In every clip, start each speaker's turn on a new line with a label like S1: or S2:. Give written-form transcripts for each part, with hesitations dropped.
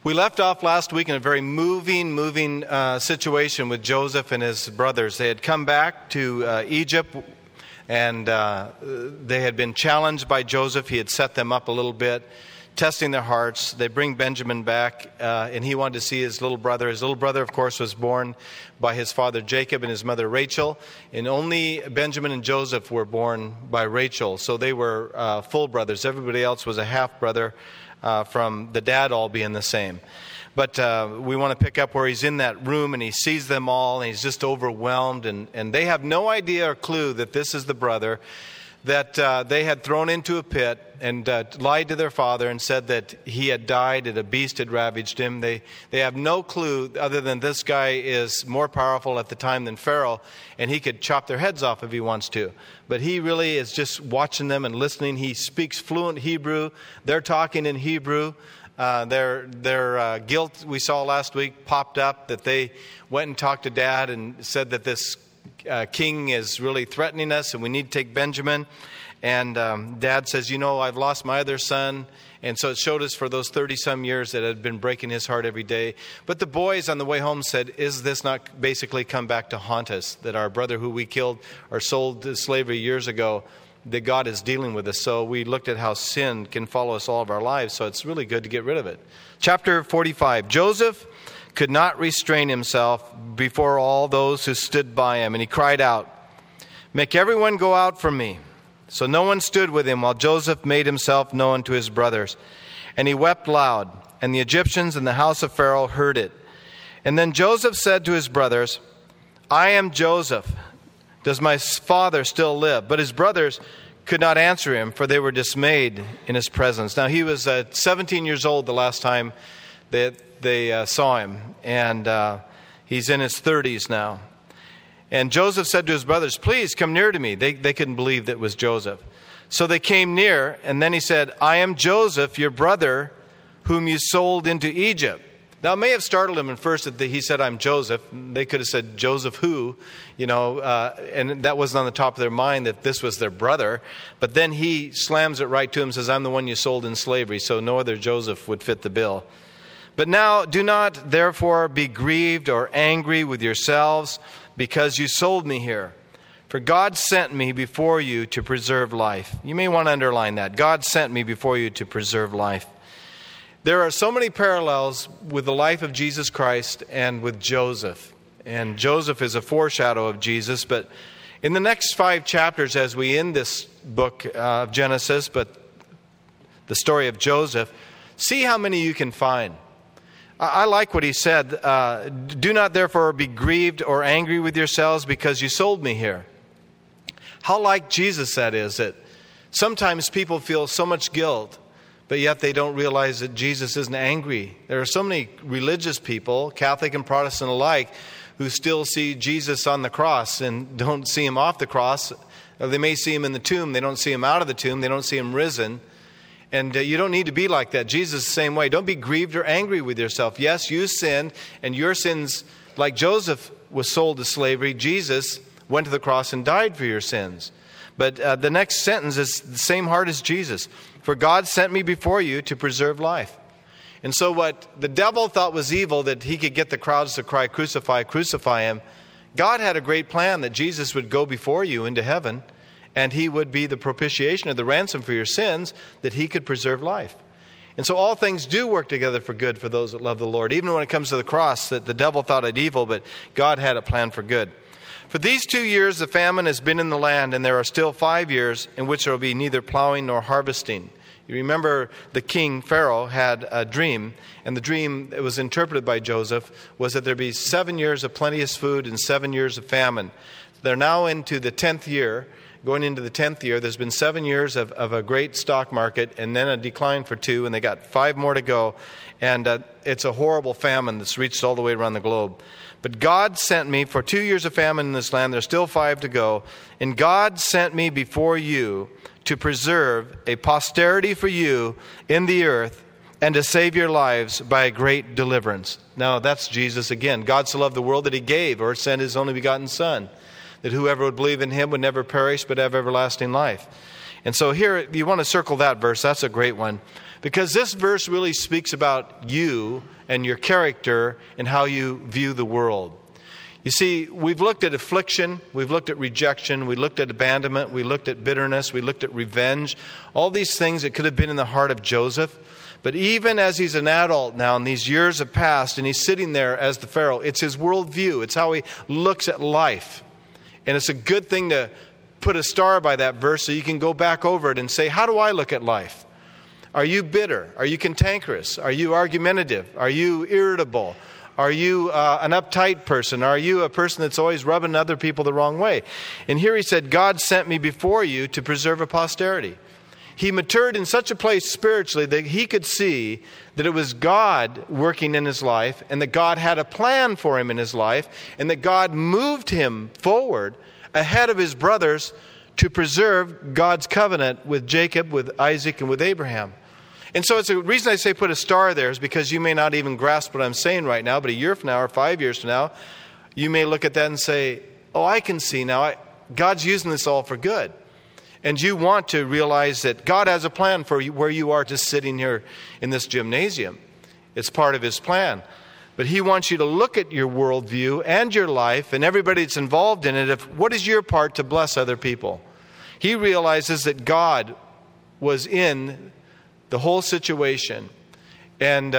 S1: We left off last week in a very moving situation with Joseph and his brothers. They had come back to Egypt, and they had been challenged by Joseph. He had set them up a little bit, testing their hearts. They bring Benjamin back, and he wanted to see his little brother. His little brother, of course, was born by his father Jacob and his mother Rachel, and only Benjamin and Joseph were born by Rachel, so they were full brothers. Everybody else was a half-brother from the dad all being the same. But we want to pick up where he's in that room and he sees them all and he's just overwhelmed, and they have no idea or clue that this is the brother that they had thrown into a pit and lied to their father and said that he had died, that a beast had ravaged him. They have no clue other than this guy is more powerful at the time than Pharaoh, and he could chop their heads off if he wants to. But he really is just watching them and listening. He speaks fluent Hebrew. They're talking in Hebrew. Their guilt, we saw last week, popped up, that they went and talked to Dad and said that this king is really threatening us and we need to take Benjamin. And Dad says, I've lost my other son. And so it showed us for those 30-some years that had been breaking his heart every day. But the boys on the way home said, is this not basically come back to haunt us, that our brother who we killed or sold to slavery years ago, that God is dealing with us? So we looked at how sin can follow us all of our lives, so it's really good to get rid of it. Chapter 45, Joseph could not restrain himself before all those who stood by him, and he cried out, "Make everyone go out from me." So no one stood with him while Joseph made himself known to his brothers. And he wept loud, and the Egyptians in the house of Pharaoh heard it. And then Joseph said to his brothers, "I am Joseph. Does my father still live?" But his brothers could not answer him, for they were dismayed in his presence. Now he was 17 years old the last time that they saw him, and he's in his 30s now. And Joseph said to his brothers, "Please come near to me." They couldn't believe that it was Joseph. So they came near, and then he said, "I am Joseph, your brother, whom you sold into Egypt." Now, it may have startled him at first that he said, "I'm Joseph." They could have said, "Joseph who?" And that wasn't on the top of their mind that this was their brother. But then he slams it right to him and says, "I'm the one you sold in slavery." So no other Joseph would fit the bill. "But now do not therefore be grieved or angry with yourselves because you sold me here. For God sent me before you to preserve life." You may want to underline that. God sent me before you to preserve life. There are so many parallels with the life of Jesus Christ and with Joseph. And Joseph is a foreshadow of Jesus. But in the next 5 chapters, as we end this book of Genesis, but the story of Joseph, see how many you can find. I like what he said. "Do not therefore be grieved or angry with yourselves because you sold me here." How like Jesus that is, that sometimes people feel so much guilt, but yet they don't realize that Jesus isn't angry. There are so many religious people, Catholic and Protestant alike, who still see Jesus on the cross and don't see him off the cross. Or they may see him in the tomb. They don't see him out of the tomb. They don't see him risen. And you don't need to be like that. Jesus is the same way. Don't be grieved or angry with yourself. Yes, you sinned, and your sins, like Joseph was sold to slavery, Jesus went to the cross and died for your sins. But the next sentence is the same heart as Jesus. "For God sent me before you to preserve life." And so what the devil thought was evil, that he could get the crowds to cry, "Crucify, crucify him," God had a great plan that Jesus would go before you into heaven, and he would be the propitiation or the ransom for your sins, that he could preserve life. And so all things do work together for good for those that love the Lord. Even when it comes to the cross, that the devil thought it evil, but God had a plan for good. "For these 2 years the famine has been in the land, and there are still 5 years in which there will be neither plowing nor harvesting." You remember the king, Pharaoh, had a dream, and the dream that was interpreted by Joseph was that there would be 7 years of plenteous food and 7 years of famine. They're now into the 10th year. Going into the 10th year, there's been 7 years of a great stock market and then a decline for 2, and they got 5 more to go. And it's a horrible famine that's reached all the way around the globe. "But God sent me for 2 years of famine in this land. There's still 5 to go. And God sent me before you to preserve a posterity for you in the earth and to save your lives by a great deliverance." Now, that's Jesus again. God so loved the world that he gave or sent his only begotten Son, that whoever would believe in him would never perish but have everlasting life. And so here, you want to circle that verse. That's a great one. Because this verse really speaks about you and your character and how you view the world. You see, we've looked at affliction, we've looked at rejection, we looked at abandonment, we looked at bitterness, we looked at revenge, all these things that could have been in the heart of Joseph. But even as he's an adult now and these years have passed and he's sitting there as the Pharaoh, it's his worldview, it's how he looks at life. And it's a good thing to put a star by that verse so you can go back over it and say, how do I look at life? Are you bitter? Are you cantankerous? Are you argumentative? Are you irritable? Are you an uptight person? Are you a person that's always rubbing other people the wrong way? And here he said, God sent me before you to preserve a posterity. He matured in such a place spiritually that he could see that it was God working in his life and that God had a plan for him in his life and that God moved him forward ahead of his brothers to preserve God's covenant with Jacob, with Isaac, and with Abraham. And so it's a reason I say put a star there is because you may not even grasp what I'm saying right now, but a year from now or 5 years from now, you may look at that and say, oh, I can see now. God's using this all for good. And you want to realize that God has a plan for you where you are just sitting here in this gymnasium. It's part of his plan. But he wants you to look at your worldview and your life and everybody that's involved in it. What is your part to bless other people? He realizes that God was in the whole situation. And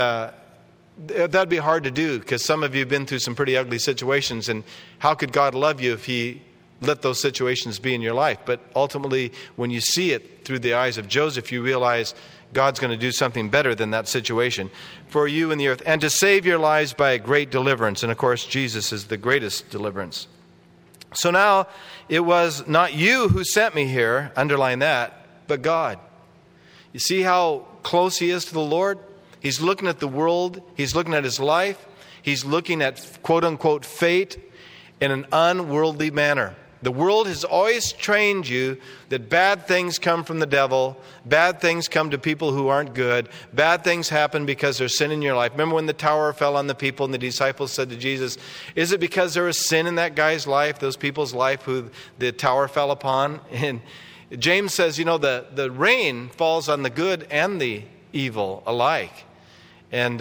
S1: that'd be hard to do because some of you have been through some pretty ugly situations. And how could God love you if he let those situations be in your life? But ultimately, when you see it through the eyes of Joseph, you realize God's going to do something better than that situation for you in the earth. And to save your lives by a great deliverance. And of course, Jesus is the greatest deliverance. So now, it was not you who sent me here, underline that, but God. You see how close he is to the Lord? He's looking at the world. He's looking at his life. He's looking at quote-unquote fate in an unworldly manner. The world has always trained you that bad things come from the devil. Bad things come to people who aren't good. Bad things happen because there's sin in your life. Remember when the tower fell on the people and the disciples said to Jesus, is it because there was sin in that guy's life, those people's life who the tower fell upon? And James says, the rain falls on the good and the evil alike. And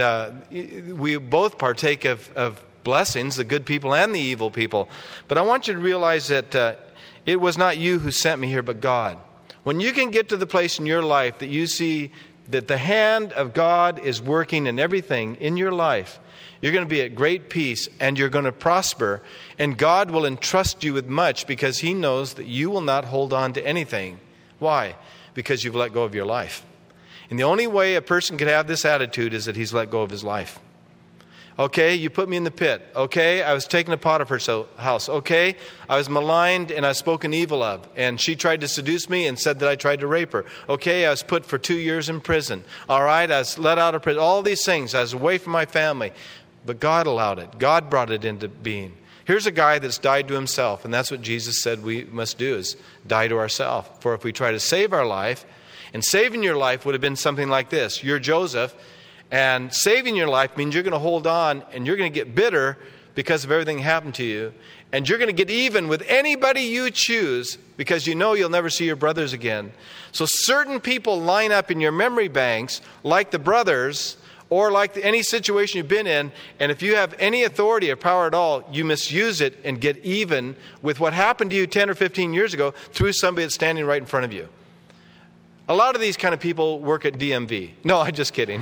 S1: we both partake of blessings, the good people and the evil people. But I want you to realize that it was not you who sent me here, but God. When you can get to the place in your life that you see that the hand of God is working in everything in your life, you're going to be at great peace and you're going to prosper. And God will entrust you with much because he knows that you will not hold on to anything. Why? Because you've let go of your life. And the only way a person could have this attitude is that he's let go of his life. Okay, you put me in the pit. Okay, I was taken to Potiphar's house. Okay, I was maligned and I was spoken evil of. And she tried to seduce me and said that I tried to rape her. Okay, I was put for 2 years in prison. All right, I was let out of prison. All these things. I was away from my family. But God allowed it. God brought it into being. Here's a guy that's died to himself. And that's what Jesus said we must do, is die to ourselves. For if we try to save our life, and saving your life would have been something like this. You're Joseph. And saving your life means you're going to hold on and you're going to get bitter because of everything that happened to you. And you're going to get even with anybody you choose because you know you'll never see your brothers again. So certain people line up in your memory banks like the brothers or like any situation you've been in. And if you have any authority or power at all, you misuse it and get even with what happened to you 10 or 15 years ago through somebody that's standing right in front of you. A lot of these kind of people work at DMV. No, I'm just kidding.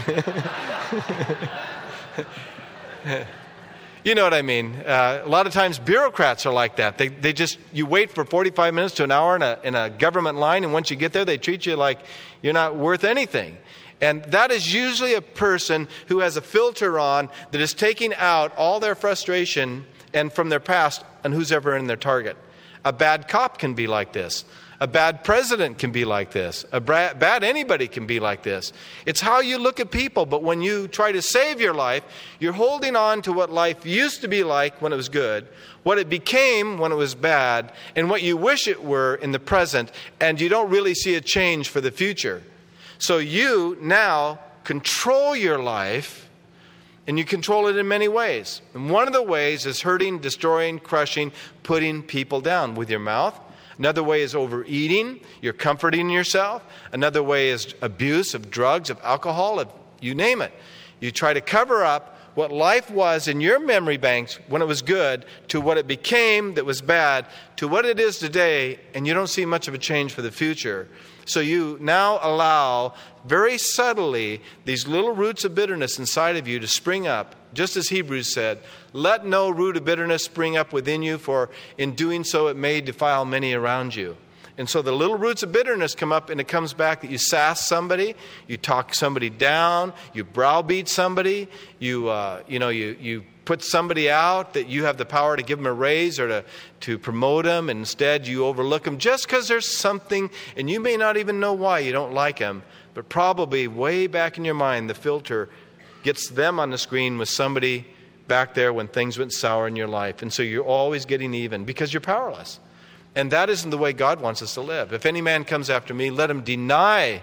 S1: You know what I mean. A lot of times bureaucrats are like that. They just, you wait for 45 minutes to an hour in a government line, and once you get there, they treat you like you're not worth anything. And that is usually a person who has a filter on that is taking out all their frustration and from their past on who's ever in their target. A bad cop can be like this. A bad president can be like this. A bad anybody can be like this. It's how you look at people. But when you try to save your life, you're holding on to what life used to be like when it was good, what it became when it was bad, and what you wish it were in the present, and you don't really see a change for the future. So you now control your life, and you control it in many ways. And one of the ways is hurting, destroying, crushing, putting people down with your mouth. Another way is overeating. You're comforting yourself. Another way is abuse of drugs, of alcohol, of you name it. You try to cover up what life was in your memory banks when it was good to what it became that was bad to what it is today, and you don't see much of a change for the future. So you now allow very subtly these little roots of bitterness inside of you to spring up. Just as Hebrews said, let no root of bitterness spring up within you, for in doing so it may defile many around you. And so the little roots of bitterness come up, and it comes back that you sass somebody, you talk somebody down, you browbeat somebody, you put somebody out that you have the power to give them a raise or to promote them, and instead you overlook them just because there's something, and you may not even know why you don't like them, but probably way back in your mind the filter gets them on the screen with somebody back there when things went sour in your life. And so you're always getting even because you're powerless. And that isn't the way God wants us to live. If any man comes after me, let him deny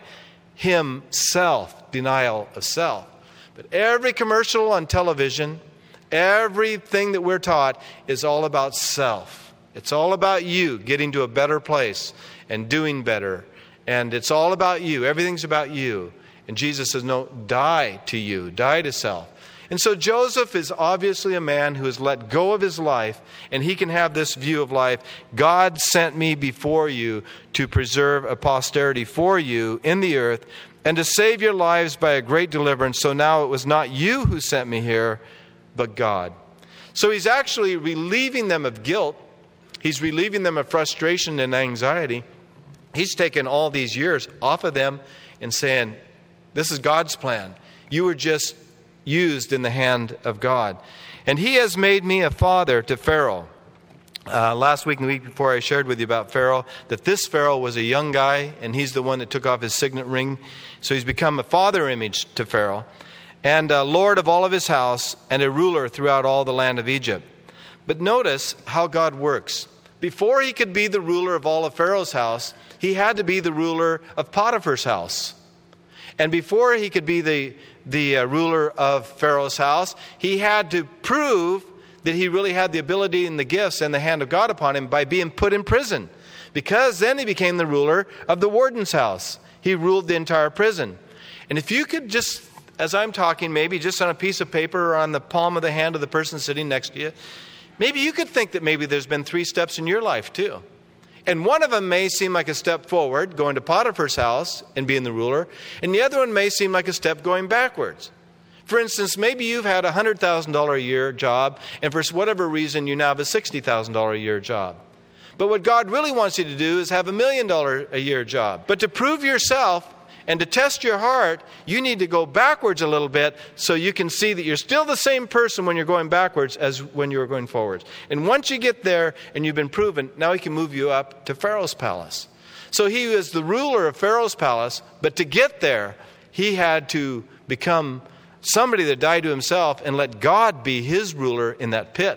S1: himself, denial of self. But every commercial on television, everything that we're taught is all about self. It's all about you getting to a better place and doing better. And it's all about you. Everything's about you. And Jesus says, no, die to you, die to self. And so Joseph is obviously a man who has let go of his life, and he can have this view of life. God sent me before you to preserve a posterity for you in the earth and to save your lives by a great deliverance. So now it was not you who sent me here, but God. So he's actually relieving them of guilt. He's relieving them of frustration and anxiety. He's taken all these years off of them and saying, this is God's plan. You were just used in the hand of God. And he has made me a father to Pharaoh. Last week and the week before I shared with you about Pharaoh, that this Pharaoh was a young guy, and he's the one that took off his signet ring. So he's become a father image to Pharaoh, and Lord of all of his house, and a ruler throughout all the land of Egypt. But notice how God works. Before he could be the ruler of all of Pharaoh's house, he had to be the ruler of Potiphar's house. And before he could be the ruler of Pharaoh's house, he had to prove that he really had the ability and the gifts and the hand of God upon him by being put in prison. Because then he became the ruler of the warden's house. He ruled the entire prison. And if you could just, as I'm talking, maybe just on a piece of paper or on the palm of the hand of the person sitting next to you, maybe you could think that maybe there's been 3 steps in your life too. And one of them may seem like a step forward, going to Potiphar's house and being the ruler. And the other one may seem like a step going backwards. For instance, maybe you've had a $100,000 a year job, and for whatever reason you now have a $60,000 a year job. But what God really wants you to do is have $1 million a year job. But to prove yourself and to test your heart, you need to go backwards a little bit so you can see that you're still the same person when you're going backwards as when you were going forwards. And once you get there and you've been proven, now he can move you up to Pharaoh's palace. So he was the ruler of Pharaoh's palace, but to get there, he had to become somebody that died to himself and let God be his ruler in that pit.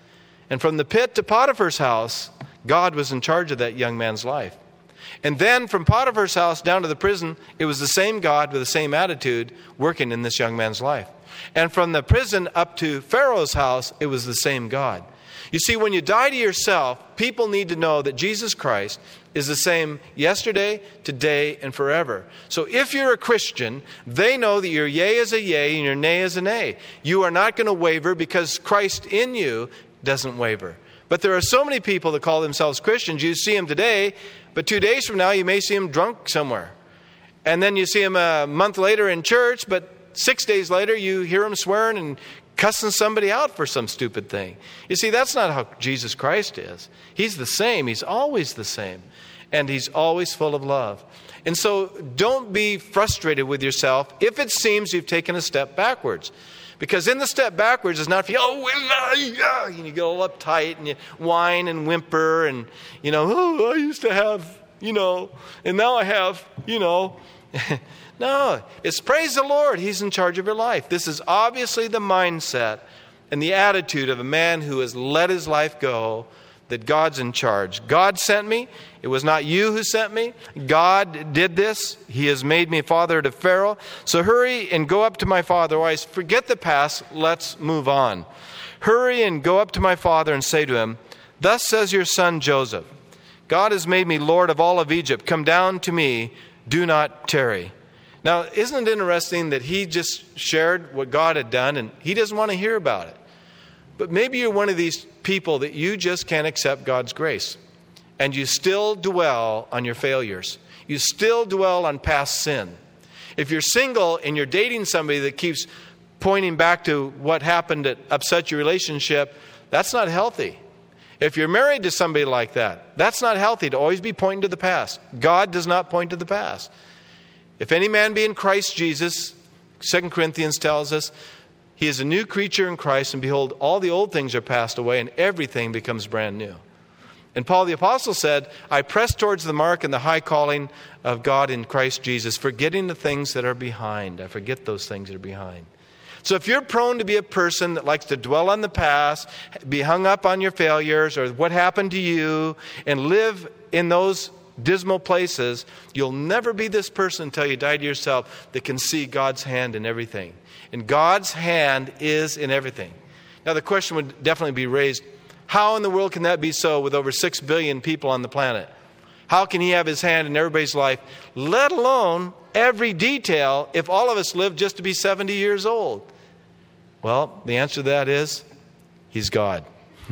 S1: And from the pit to Potiphar's house, God was in charge of that young man's life. And then from Potiphar's house down to the prison, it was the same God with the same attitude working in this young man's life. And from the prison up to Pharaoh's house, it was the same God. You see, when you die to yourself, people need to know that Jesus Christ is the same yesterday, today, and forever. So if you're a Christian, they know that your yea is a yea and your nay is a nay. You are not going to waver because Christ in you doesn't waver. But there are so many people that call themselves Christians. You see them today, but 2 days from now you may see them drunk somewhere. And then you see them a month later in church, but 6 days later you hear them swearing and cussing somebody out for some stupid thing. You see, that's not how Jesus Christ is. He's the same. He's always the same. And he's always full of love. And so don't be frustrated with yourself if it seems you've taken a step backwards. Because in the step backwards is not for you, and you get all uptight and you whine and whimper and, I used to have, and now I have, No, it's praise the Lord. He's in charge of your life. This is obviously the mindset and the attitude of a man who has let his life go, that God's in charge. God sent me. It was not you who sent me. God did this. He has made me father to Pharaoh. So hurry and go up to my father. Otherwise, forget the past. Let's move on. Hurry and go up to my father and say to him, thus says your son Joseph, God has made me Lord of all of Egypt. Come down to me. Do not tarry. Now, isn't it interesting that he just shared what God had done and he doesn't want to hear about it? But maybe you're one of these people that you just can't accept God's grace. And you still dwell on your failures. You still dwell on past sin. If you're single and you're dating somebody that keeps pointing back to what happened that upset your relationship, that's not healthy. If you're married to somebody like that, that's not healthy to always be pointing to the past. God does not point to the past. If any man be in Christ Jesus, 2 Corinthians tells us, he is a new creature in Christ, and behold, all the old things are passed away, and everything becomes brand new. And Paul the Apostle said, I press towards the mark and the high calling of God in Christ Jesus, forgetting the things that are behind. I forget those things that are behind. So if you're prone to be a person that likes to dwell on the past, be hung up on your failures or what happened to you, and live in those dismal places, you'll never be this person until you die to yourself that can see God's hand in everything. And God's hand is in everything. Now the question would definitely be raised, how in the world can that be so with over 6 billion people on the planet? How can he have his hand in everybody's life, let alone every detail, if all of us live just to be 70 years old? Well, the answer to that is, he's God.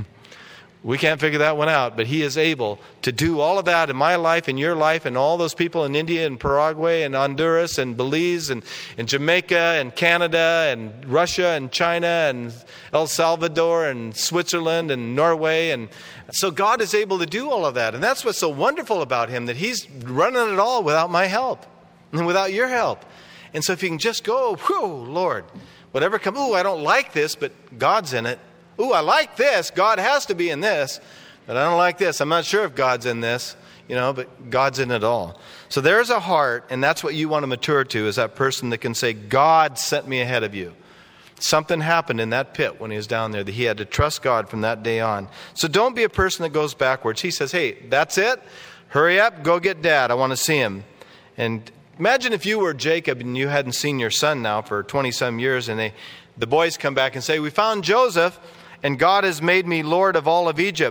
S1: We can't figure that one out, but he is able to do all of that in my life, in your life, and all those people in India and Paraguay and Honduras and Belize and Jamaica and Canada and Russia and China and El Salvador and Switzerland and Norway. And so God is able to do all of that. And that's what's so wonderful about him, that he's running it all without my help and without your help. And so if you can just go, whew, Lord, whatever comes, I don't like this, but God's in it. I like this. God has to be in this. But I don't like this. I'm not sure if God's in this, but God's in it all. So there's a heart, and that's what you want to mature to, is that person that can say, God sent me ahead of you. Something happened in that pit when he was down there that he had to trust God from that day on. So don't be a person that goes backwards. He says, hey, that's it. Hurry up. Go get Dad. I want to see him. And imagine if you were Jacob and you hadn't seen your son now for 20-some years, and the boys come back and say, we found Joseph, and God has made me Lord of all of Egypt,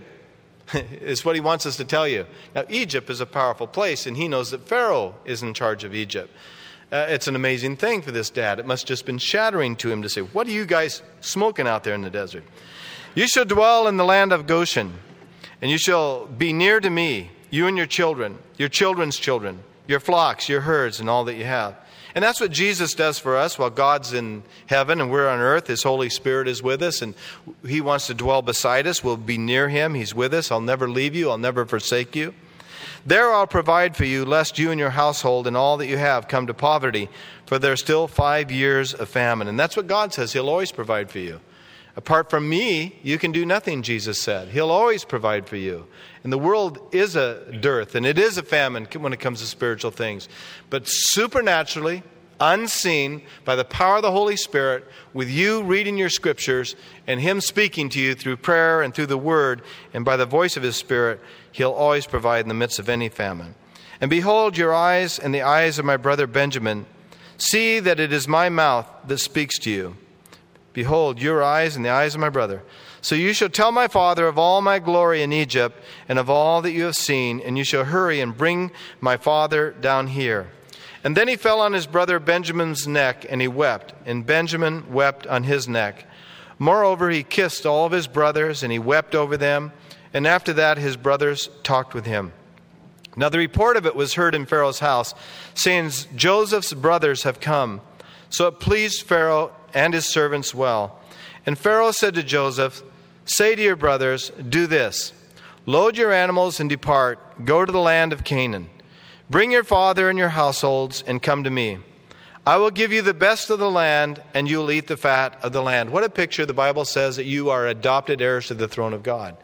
S1: is what he wants us to tell you. Now, Egypt is a powerful place, and he knows that Pharaoh is in charge of Egypt. It's an amazing thing for this dad. It must have just been shattering to him to say, what are you guys smoking out there in the desert? You shall dwell in the land of Goshen, and you shall be near to me, you and your children, your children's children, your flocks, your herds, and all that you have. And that's what Jesus does for us while God's in heaven and we're on earth. His Holy Spirit is with us, and he wants to dwell beside us. We'll be near him. He's with us. I'll never leave you. I'll never forsake you. There I'll provide for you, lest you and your household and all that you have come to poverty, for there are still 5 years of famine. And that's what God says. He'll always provide for you. Apart from me, you can do nothing, Jesus said. He'll always provide for you. And the world is a dearth, and it is a famine when it comes to spiritual things. But supernaturally, unseen, by the power of the Holy Spirit, with you reading your scriptures and him speaking to you through prayer and through the word and by the voice of his Spirit, he'll always provide in the midst of any famine. And behold, your eyes and the eyes of my brother Benjamin, see that it is my mouth that speaks to you. Behold, your eyes and the eyes of my brother. So you shall tell my father of all my glory in Egypt and of all that you have seen, and you shall hurry and bring my father down here. And then he fell on his brother Benjamin's neck, and he wept, and Benjamin wept on his neck. Moreover, he kissed all of his brothers, and he wept over them. And after that, his brothers talked with him. Now the report of it was heard in Pharaoh's house, saying, Joseph's brothers have come. So it pleased Pharaoh and his servants well. And Pharaoh said to Joseph, say to your brothers, do this. Load your animals and depart. Go to the land of Canaan. Bring your father and your households and come to me. I will give you the best of the land, and you will eat the fat of the land. What a picture. The Bible says that you are adopted heirs to the throne of God.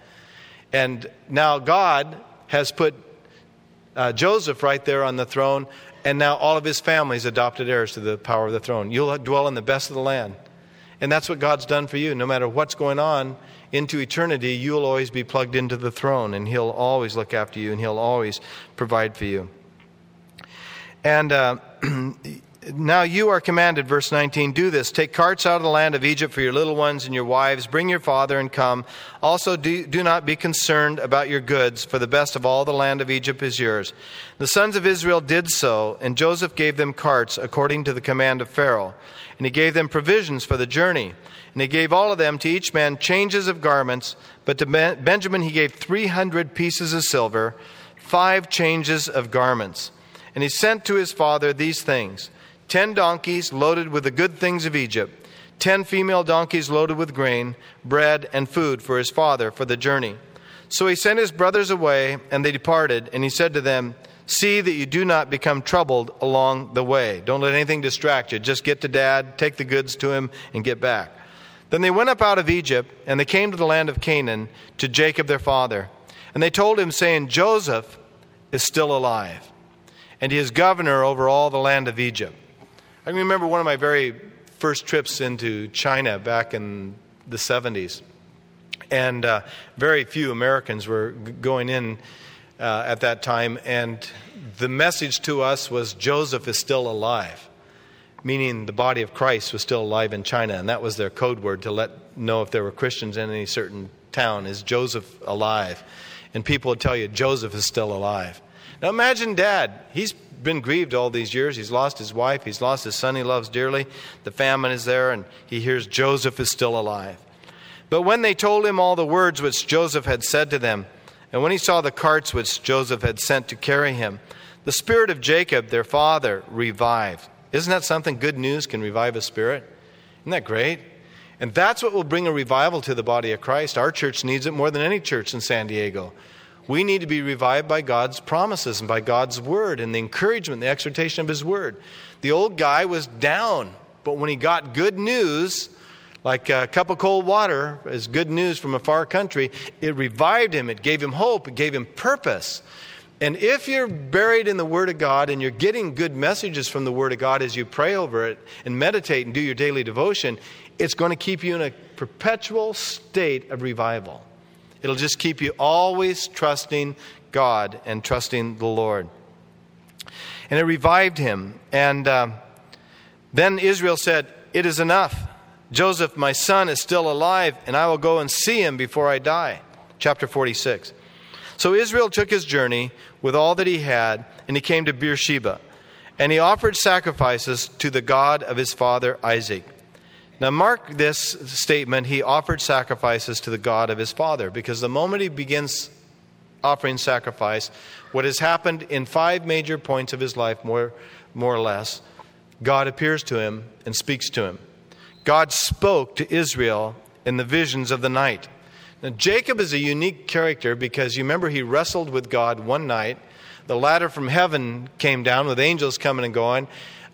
S1: And now God has put Joseph right there on the throne, and now all of his family is adopted heirs to the power of the throne. You'll dwell in the best of the land. And that's what God's done for you. No matter what's going on into eternity, you'll always be plugged into the throne, and he'll always look after you, and he'll always provide for you. And Now you are commanded, verse 19, do this. Take carts out of the land of Egypt for your little ones and your wives. Bring your father and come. Also do not be concerned about your goods, for the best of all the land of Egypt is yours. The sons of Israel did so, and Joseph gave them carts according to the command of Pharaoh. And he gave them provisions for the journey. And he gave all of them to each man changes of garments. But to Benjamin he gave 300 pieces of silver, 5 changes of garments. And he sent to his father these things: 10 donkeys loaded with the good things of Egypt, 10 female donkeys loaded with grain, bread, and food for his father for the journey. So he sent his brothers away, and they departed. And he said to them, see that you do not become troubled along the way. Don't let anything distract you. Just get to Dad, take the goods to him, and get back. Then they went up out of Egypt, and they came to the land of Canaan, to Jacob their father. And they told him, saying, Joseph is still alive, and he is governor over all the land of Egypt. I can remember one of my very first trips into China back in the 70s. And very few Americans were going in at that time. And the message to us was Joseph is still alive, meaning the body of Christ was still alive in China. And that was their code word to let know if there were Christians in any certain town, is Joseph alive? And people would tell you Joseph is still alive. Now imagine Dad. He's been grieved all these years. He's lost his wife. He's lost his son he loves dearly. The famine is there, and he hears Joseph is still alive. But when they told him all the words which Joseph had said to them, and when he saw the carts which Joseph had sent to carry him, the spirit of Jacob, their father, revived. Isn't that something? Good news can revive a spirit. Isn't that great? And that's what will bring a revival to the body of Christ. Our church needs it more than any church in San Diego. We need to be revived by God's promises and by God's word and the encouragement, the exhortation of his word. The old guy was down, but when he got good news, like a cup of cold water is good news from a far country, it revived him, it gave him hope, it gave him purpose. And if you're buried in the Word of God and you're getting good messages from the Word of God as you pray over it and meditate and do your daily devotion, it's going to keep you in a perpetual state of revival. It'll just keep you always trusting God and trusting the Lord. And it revived him. And then Israel said, it is enough. Joseph, my son, is still alive, and I will go and see him before I die. Chapter 46. So Israel took his journey with all that he had, and he came to Beersheba. And he offered sacrifices to the God of his father Isaac. Now mark this statement, he offered sacrifices to the God of his father, because the moment he begins offering sacrifice, what has happened in 5 major points of his life, more or less, God appears to him and speaks to him. God spoke to Israel in the visions of the night. Now Jacob is a unique character because you remember he wrestled with God one night. The ladder from heaven came down with angels coming and going.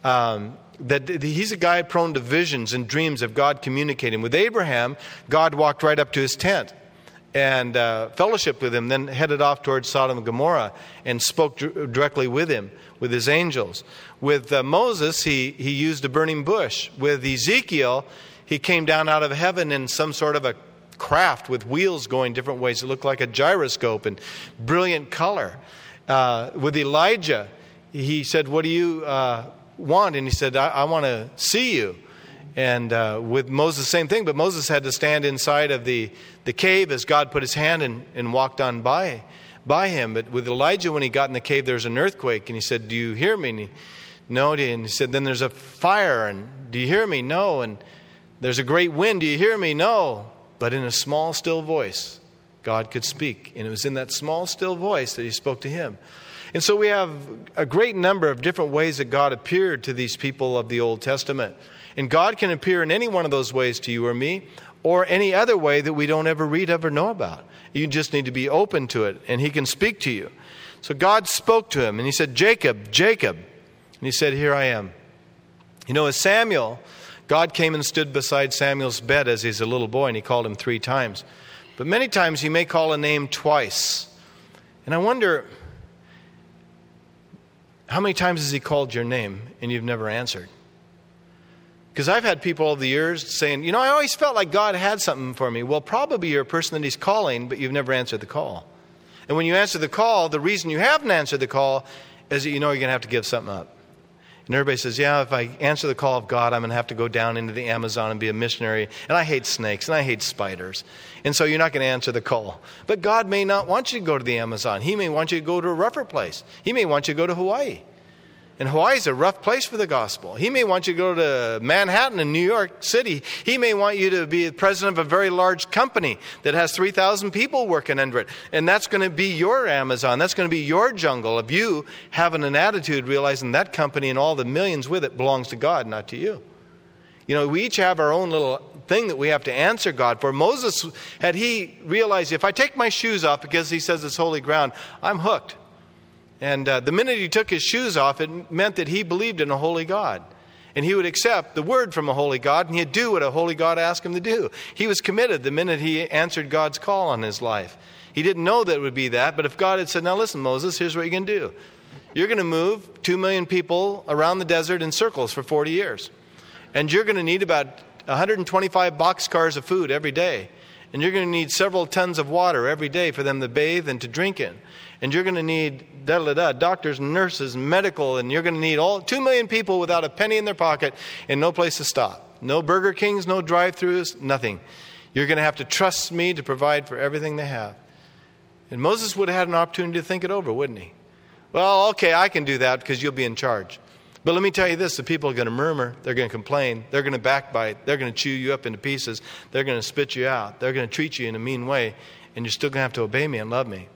S1: That he's a guy prone to visions and dreams of God communicating. With Abraham, God walked right up to his tent and fellowshiped with him, then headed off towards Sodom and Gomorrah and spoke directly with him, with his angels. With Moses, he used a burning bush. With Ezekiel, he came down out of heaven in some sort of a craft with wheels going different ways. It looked like a gyroscope and brilliant color. With Elijah, he said, what do you want? And he said, I want to see you. And with Moses, same thing, but Moses had to stand inside of the cave as God put his hand and walked on by him. But with Elijah, when he got in the cave, there was an earthquake, and he said, do you hear me? No. And he said, then there's a fire, and do you hear me? No. And there's a great wind, do you hear me? No. But in a small, still voice, God could speak. And it was in that small, still voice that he spoke to him. And so we have a great number of different ways that God appeared to these people of the Old Testament. And God can appear in any one of those ways to you or me, or any other way that we don't ever read of or know about. You just need to be open to it, and he can speak to you. So God spoke to him, and he said, Jacob, Jacob. And he said, here I am. You know, as Samuel, God came and stood beside Samuel's bed as he's a little boy, and he called him 3 times. But many times he may call a name twice. And I wonder, how many times has he called your name and you've never answered? Because I've had people over the years saying, you know, I always felt like God had something for me. Well, probably you're a person that he's calling, but you've never answered the call. And when you answer the call, the reason you haven't answered the call is that you know you're going to have to give something up. And everybody says, yeah, if I answer the call of God, I'm going to have to go down into the Amazon and be a missionary. And I hate snakes and I hate spiders. And so you're not going to answer the call. But God may not want you to go to the Amazon. He may want you to go to a rougher place. He may want you to go to Hawaii. And Hawaii's a rough place for the gospel. He may want you to go to Manhattan in New York City. He may want you to be the president of a very large company that has 3,000 people working under it. And that's going to be your Amazon. That's going to be your jungle of you having an attitude realizing that company and all the millions with it belongs to God, not to you. You know, we each have our own little thing that we have to answer God for. Moses, had he realized, if I take my shoes off because he says it's holy ground, I'm hooked. And the minute he took his shoes off, it meant that he believed in a holy God. And he would accept the word from a holy God, and he'd do what a holy God asked him to do. He was committed the minute he answered God's call on his life. He didn't know that it would be that, but if God had said, now listen, Moses, here's what you're going to do. You're going to move 2 million people around the desert in circles for 40 years. And you're going to need about 125 boxcars of food every day. And you're going to need several tons of water every day for them to bathe and to drink in. And you're going to need doctors, nurses, medical, and you're going to need all 2 million people without a penny in their pocket and no place to stop. No Burger Kings, no drive-thrus, nothing. You're going to have to trust me to provide for everything they have. And Moses would have had an opportunity to think it over, wouldn't he? Well, okay, I can do that because you'll be in charge. But let me tell you this, the people are going to murmur, they're going to complain, they're going to backbite, they're going to chew you up into pieces, they're going to spit you out, they're going to treat you in a mean way, and you're still going to have to obey me and love me.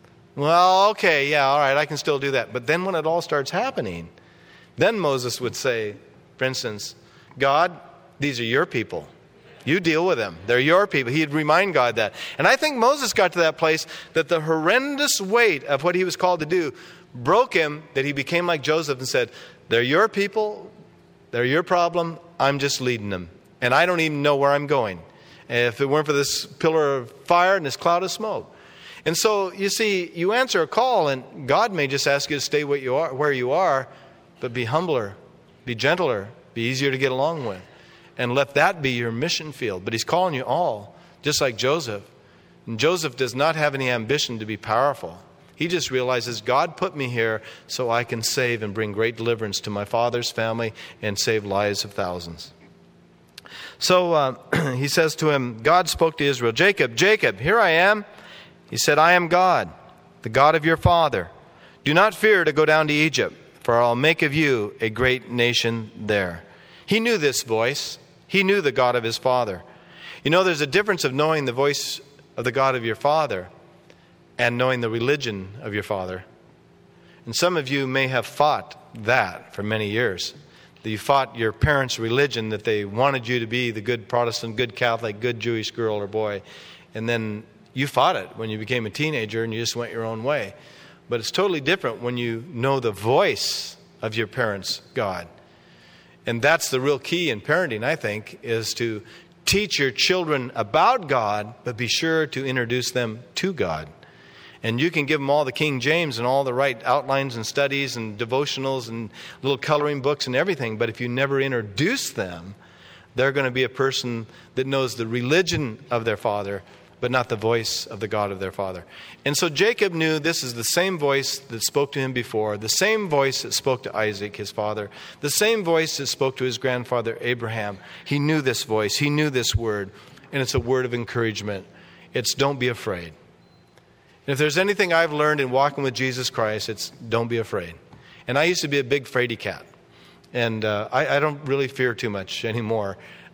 S1: Well, okay, yeah, all right, I can still do that. But then when it all starts happening, then Moses would say, for instance, God, these are your people. You deal with them. They're your people. He'd remind God that. And I think Moses got to that place that the horrendous weight of what he was called to do broke him, that he became like Joseph and said, they're your people, they're your problem, I'm just leading them. And I don't even know where I'm going. If it weren't for this pillar of fire and this cloud of smoke. And so, you see, you answer a call, and God may just ask you to stay where you are, but be humbler, be gentler, be easier to get along with. And let that be your mission field. But he's calling you all, just like Joseph. And Joseph does not have any ambition to be powerful. He just realizes God put me here so I can save and bring great deliverance to my father's family and save lives of thousands. So he says to him, God spoke to Israel, Jacob, Jacob, here I am. He said, I am God, the God of your father. Do not fear to go down to Egypt, for I'll make of you a great nation there. He knew this voice. He knew the God of his father. You know, there's a difference of knowing the voice of the God of your father and knowing the religion of your father. And some of you may have fought that for many years. That you fought your parents' religion, that they wanted you to be the good Protestant, good Catholic, good Jewish girl or boy. And then you fought it when you became a teenager and you just went your own way. But it's totally different when you know the voice of your parents' God. And that's the real key in parenting, I think, is to teach your children about God, but be sure to introduce them to God. And you can give them all the King James and all the right outlines and studies and devotionals and little coloring books and everything, but if you never introduce them, they're going to be a person that knows the religion of their father, but not the voice of the God of their father. And so Jacob knew this is the same voice that spoke to him before, the same voice that spoke to Isaac, his father, the same voice that spoke to his grandfather Abraham. He knew this voice. He knew this word. And it's a word of encouragement. It's don't be afraid. And if there's anything I've learned in walking with Jesus Christ, it's don't be afraid. And I used to be a big fraidy cat. And I don't really fear too much anymore.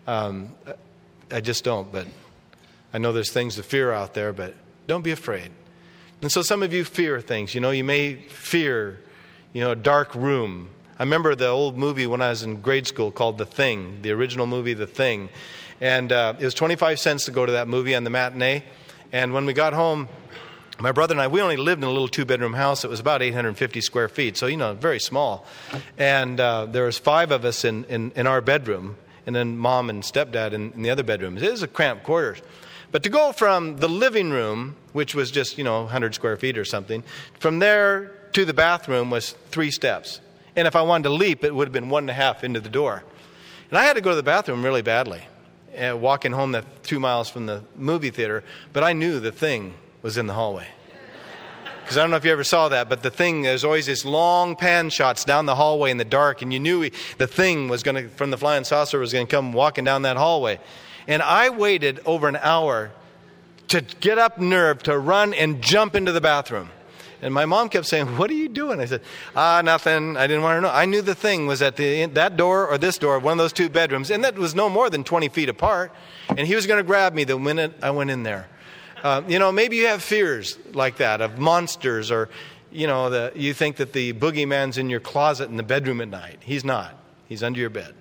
S1: I just don't, but I know there's things to fear out there, but don't be afraid. And so some of you fear things. You know, you may fear, a dark room. I remember the old movie when I was in grade school called The Thing, the original movie The Thing. And it was 25 cents to go to that movie on the matinee. And when we got home, my brother and I, we only lived in a little 2-bedroom house. It was about 850 square feet, so, very small. And there was 5 of us in our bedroom, and then mom and stepdad in the other bedrooms. It was a cramped quarters. But to go from the living room, which was just, 100 square feet or something, from there to the bathroom was 3 steps. And if I wanted to leap, it would have been 1.5 into the door. And I had to go to the bathroom really badly, walking home that 2 miles from the movie theater. But I knew the Thing was in the hallway. Because I don't know if you ever saw that, but the thing, there's always these long pan shots down the hallway in the dark, and you knew the thing was going to, from the flying saucer, was going to come walking down that hallway. And I waited over an hour to get up nerve to run and jump into the bathroom. And my mom kept saying, "What are you doing?" I said, "Nothing. I didn't want to know." I knew the thing was at that door or this door, one of those two bedrooms, and that was no more than 20 feet apart. And he was going to grab me the minute I went in there. Maybe you have fears like that of monsters, or, you think that the boogeyman's in your closet in the bedroom at night. He's not. He's under your bed,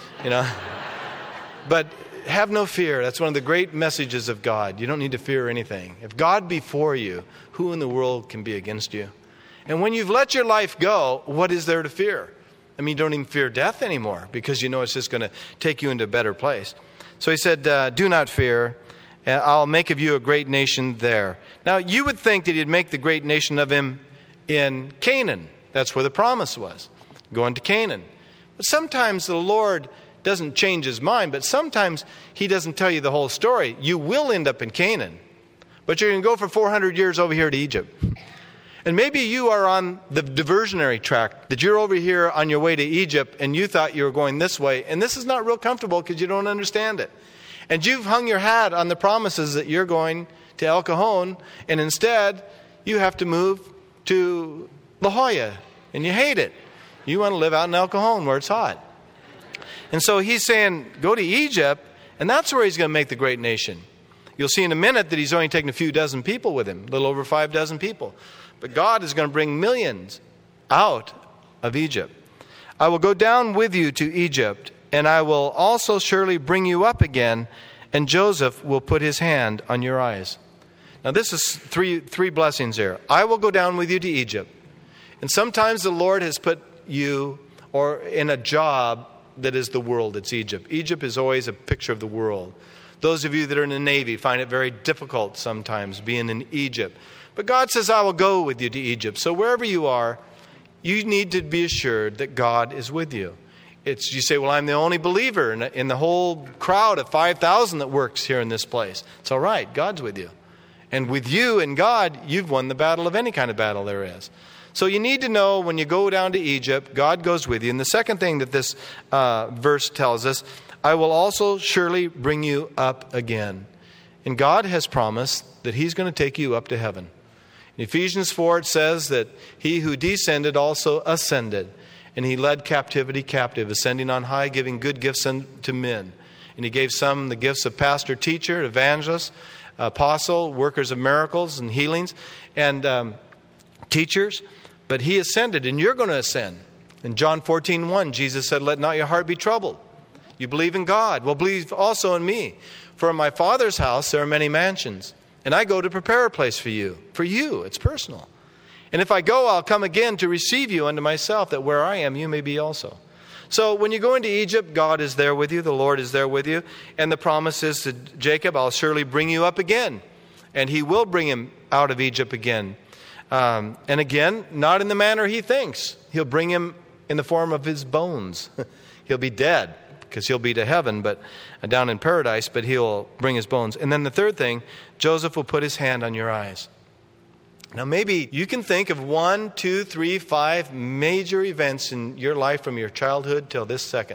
S1: But have no fear. That's one of the great messages of God. You don't need to fear anything. If God be for you, who in the world can be against you? And when you've let your life go, what is there to fear? I mean, you don't even fear death anymore, because you know it's just going to take you into a better place. So he said, "Do not fear. I'll make of you a great nation there." Now, you would think that he'd make the great nation of him in Canaan. That's where the promise was, going to Canaan. But sometimes the Lord doesn't change his mind, but sometimes he doesn't tell you the whole story. You will end up in Canaan, but you're going to go for 400 years over here to Egypt. And maybe you are on the diversionary track, that you're over here on your way to Egypt, and you thought you were going this way, and this is not real comfortable because you don't understand it. And you've hung your hat on the promises that you're going to El Cajon, and instead you have to move to La Jolla, and you hate it. You want to live out in El Cajon where it's hot. And so he's saying, go to Egypt, and that's where he's going to make the great nation. You'll see in a minute that he's only taking a few dozen people with him, a little over 5 dozen people. But God is going to bring millions out of Egypt. "I will go down with you to Egypt, and I will also surely bring you up again, and Joseph will put his hand on your eyes." Now this is three blessings there. I will go down with you to Egypt. And sometimes the Lord has put you or in a job that is the world. It's Egypt. Egypt is always a picture of the world. Those of you that are in the Navy find it very difficult sometimes being in Egypt. But God says, "I will go with you to Egypt." So wherever you are, you need to be assured that God is with you. You say, "Well, I'm the only believer in the whole crowd of 5,000 that works here in this place." It's all right. God's with you. And with you and God, you've won the battle of any kind of battle there is. So you need to know when you go down to Egypt, God goes with you. And the second thing that this verse tells us, "I will also surely bring you up again." And God has promised that he's going to take you up to heaven. In Ephesians 4, it says that he who descended also ascended. And he led captivity captive, ascending on high, giving good gifts to men. And he gave some the gifts of pastor, teacher, evangelist, apostle, workers of miracles and healings, and teachers. But he ascended, and you're going to ascend. In John 14:1, Jesus said, "Let not your heart be troubled. You believe in God. Well, believe also in me. For in my Father's house there are many mansions. And I go to prepare a place for you." For you, it's personal. "And if I go, I'll come again to receive you unto myself, that where I am, you may be also." So when you go into Egypt, God is there with you. The Lord is there with you. And the promise is to Jacob, "I'll surely bring you up again." And he will bring him out of Egypt again. And again, not in the manner he thinks. He'll bring him in the form of his bones. He'll be dead because he'll be to heaven, but down in paradise, but he'll bring his bones. And then the third thing, Joseph will put his hand on your eyes. Now maybe you can think of 1, 2, 3, 5 major events in your life from your childhood till this second.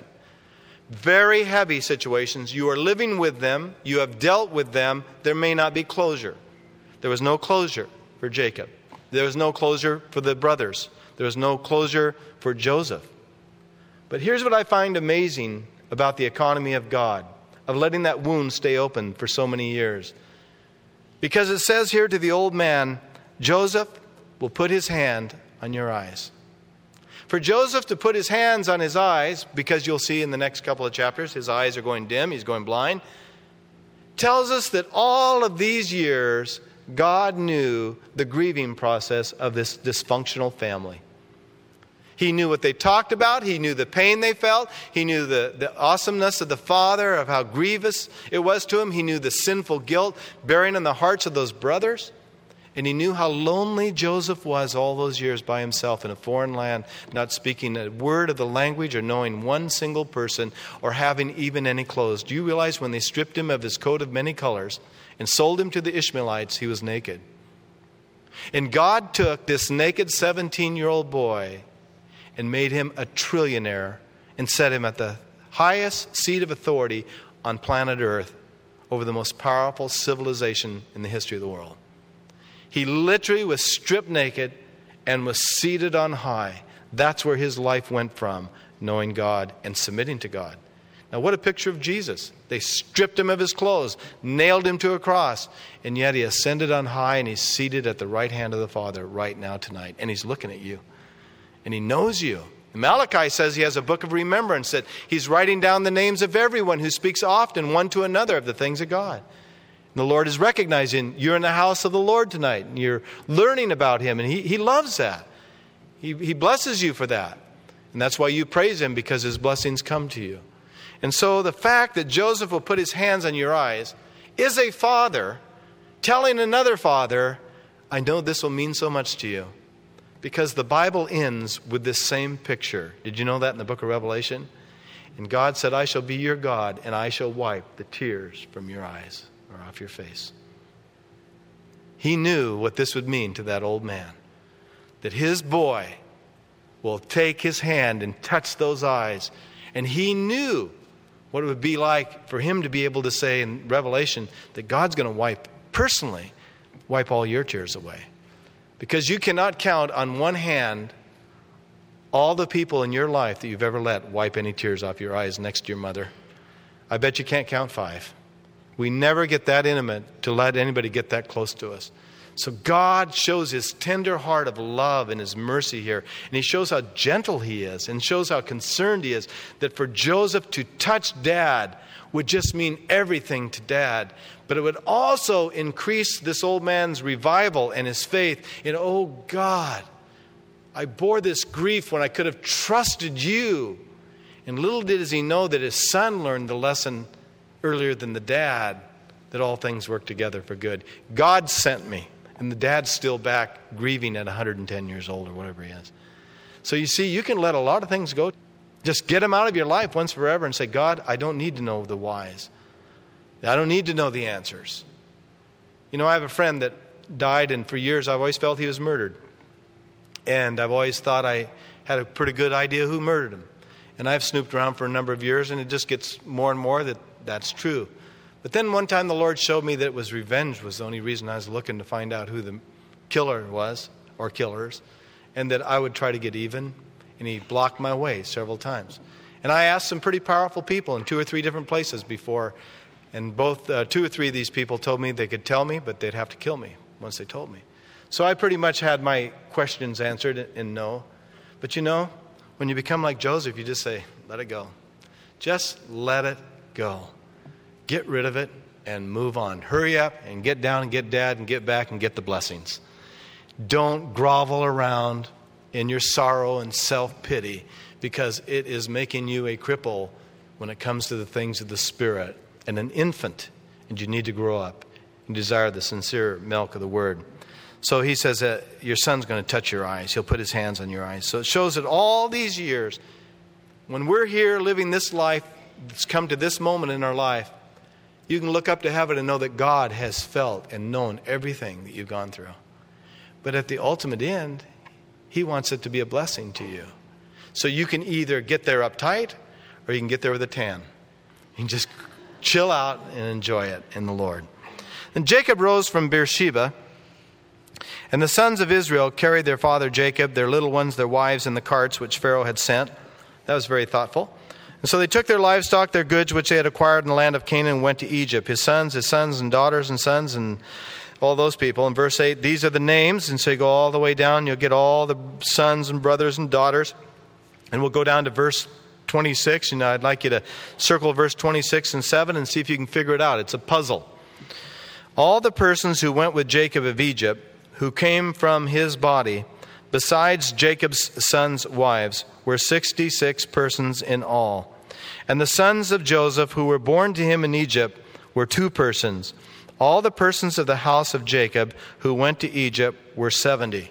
S1: Very heavy situations. You are living with them. You have dealt with them. There may not be closure. There was no closure for Jacob. There was no closure for the brothers. There was no closure for Joseph. But here's what I find amazing about the economy of God, of letting that wound stay open for so many years. Because it says here to the old man, "Joseph will put his hand on your eyes." For Joseph to put his hands on his eyes, because you'll see in the next couple of chapters, his eyes are going dim, he's going blind, tells us that all of these years, God knew the grieving process of this dysfunctional family. He knew what they talked about. He knew the pain they felt. He knew the awesomeness of the father, of how grievous it was to him. He knew the sinful guilt bearing in the hearts of those brothers. And he knew how lonely Joseph was all those years by himself in a foreign land, not speaking a word of the language or knowing one single person or having even any clothes. Do you realize when they stripped him of his coat of many colors and sold him to the Ishmaelites, he was naked? And God took this naked 17-year-old boy and made him a trillionaire and set him at the highest seat of authority on planet Earth over the most powerful civilization in the history of the world. He literally was stripped naked and was seated on high. That's where his life went from, knowing God and submitting to God. Now, what a picture of Jesus. They stripped him of his clothes, nailed him to a cross, and yet he ascended on high and he's seated at the right hand of the Father right now tonight. And he's looking at you. And he knows you. Malachi says he has a book of remembrance, that he's writing down the names of everyone who speaks often one to another of the things of God. And the Lord is recognizing you're in the house of the Lord tonight, and you're learning about him, and he loves that. He blesses you for that. And that's why you praise him, because his blessings come to you. And so the fact that Joseph will put his hands on your eyes is a father telling another father, I know this will mean so much to you. Because the Bible ends with this same picture. Did you know that in the book of Revelation? And God said, I shall be your God, and I shall wipe the tears from your eyes or off your face. He knew what this would mean to that old man. That his boy will take his hand and touch those eyes. And he knew what it would be like for him to be able to say in Revelation that God's going to personally wipe all your tears away. Because you cannot count on one hand all the people in your life that you've ever let wipe any tears off your eyes next to your mother. I bet you can't count 5. We never get that intimate to let anybody get that close to us. So God shows his tender heart of love and his mercy here. And he shows how gentle he is and shows how concerned he is. That for Joseph to touch Dad would just mean everything to Dad. But it would also increase this old man's revival and his faith in, oh God, I bore this grief when I could have trusted you. And little did he know that his son learned the lesson earlier than the dad, that all things work together for good. God sent me. And the dad's still back grieving at 110 years old or whatever he is. So you see, you can let a lot of things go. Just get them out of your life once forever and say, God, I don't need to know the whys. I don't need to know the answers. You know, I have a friend that died, and for years I've always felt he was murdered. And I've always thought I had a pretty good idea who murdered him. And I've snooped around for a number of years, and it just gets more and more that that's true. But then one time the Lord showed me that it was revenge was the only reason I was looking to find out who the killer was, or killers, and that I would try to get even. And he blocked my way several times. And I asked some pretty powerful people in 2 or 3 different places before, and both 2 or 3 of these people told me they could tell me, but they'd have to kill me once they told me. So I pretty much had my questions answered and no. But you know, when you become like Joseph, you just say, let it go. Just let it go. Get rid of it and move on. Hurry up and get down and get Dad and get back and get the blessings. Don't grovel around in your sorrow and self-pity, because it is making you a cripple when it comes to the things of the Spirit and an infant, and you need to grow up and desire the sincere milk of the Word. So he says that your son's going to touch your eyes. He'll put his hands on your eyes. So it shows that all these years, when we're here living this life, it's come to this moment in our life, you can look up to heaven and know that God has felt and known everything that you've gone through. But at the ultimate end, he wants it to be a blessing to you. So you can either get there uptight or you can get there with a tan. You can just chill out and enjoy it in the Lord. And Jacob rose from Beersheba, and the sons of Israel carried their father Jacob, their little ones, their wives, in the carts which Pharaoh had sent. That was very thoughtful. And so they took their livestock, their goods, which they had acquired in the land of Canaan, and went to Egypt. His sons and daughters and sons and all those people. In verse 8, these are the names. And so you go all the way down. You'll get all the sons and brothers and daughters. And we'll go down to verse 26. And I'd like you to circle verse 26 and 7 and see if you can figure it out. It's a puzzle. All the persons who went with Jacob of Egypt, who came from his body, besides Jacob's sons' wives, were 66 persons in all. And the sons of Joseph who were born to him in Egypt were 2 persons. All the persons of the house of Jacob who went to Egypt were 70.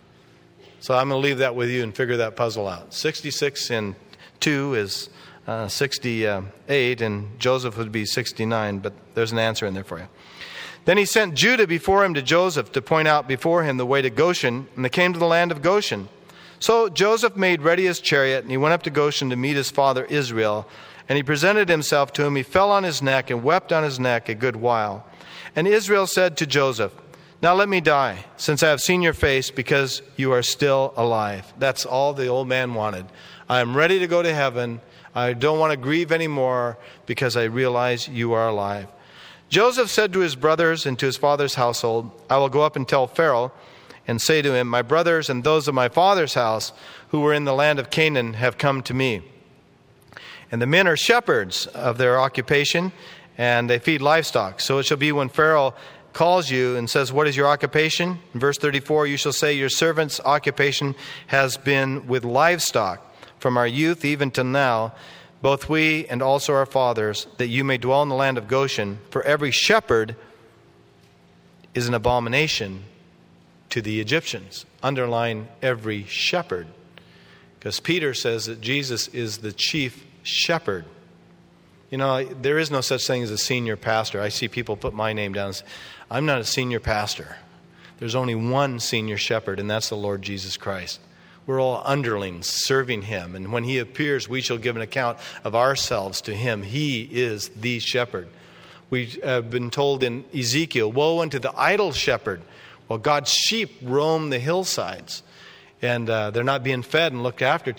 S1: So I'm going to leave that with you and figure that puzzle out. 66 and 2 is 68, and Joseph would be 69, but there's an answer in there for you. Then he sent Judah before him to Joseph to point out before him the way to Goshen, and they came to the land of Goshen. So Joseph made ready his chariot, and he went up to Goshen to meet his father Israel. And he presented himself to him. He fell on his neck and wept on his neck a good while. And Israel said to Joseph, "Now let me die, since I have seen your face, because you are still alive." That's all the old man wanted. I am ready to go to heaven. I don't want to grieve anymore because I realize you are alive. Joseph said to his brothers and to his father's household, "I will go up and tell Pharaoh and say to him, my brothers and those of my father's house who were in the land of Canaan have come to me. And the men are shepherds of their occupation, and they feed livestock. So it shall be when Pharaoh calls you and says, 'What is your occupation?' In verse 34, you shall say, 'Your servant's occupation has been with livestock from our youth even to now, both we and also our fathers, that you may dwell in the land of Goshen. For every shepherd is an abomination to the Egyptians.'" Underline every shepherd, because Peter says that Jesus is the chief shepherd. You know, there is no such thing as a senior pastor. I see people put my name down and say, "I'm not a senior pastor." There's only one senior shepherd, and that's the Lord Jesus Christ. We're all underlings serving him, and when he appears, we shall give an account of ourselves to him. He is the shepherd. We've been told in Ezekiel, "Woe unto the idle shepherd." Well, God's sheep roam the hillsides, and they're not being fed and looked after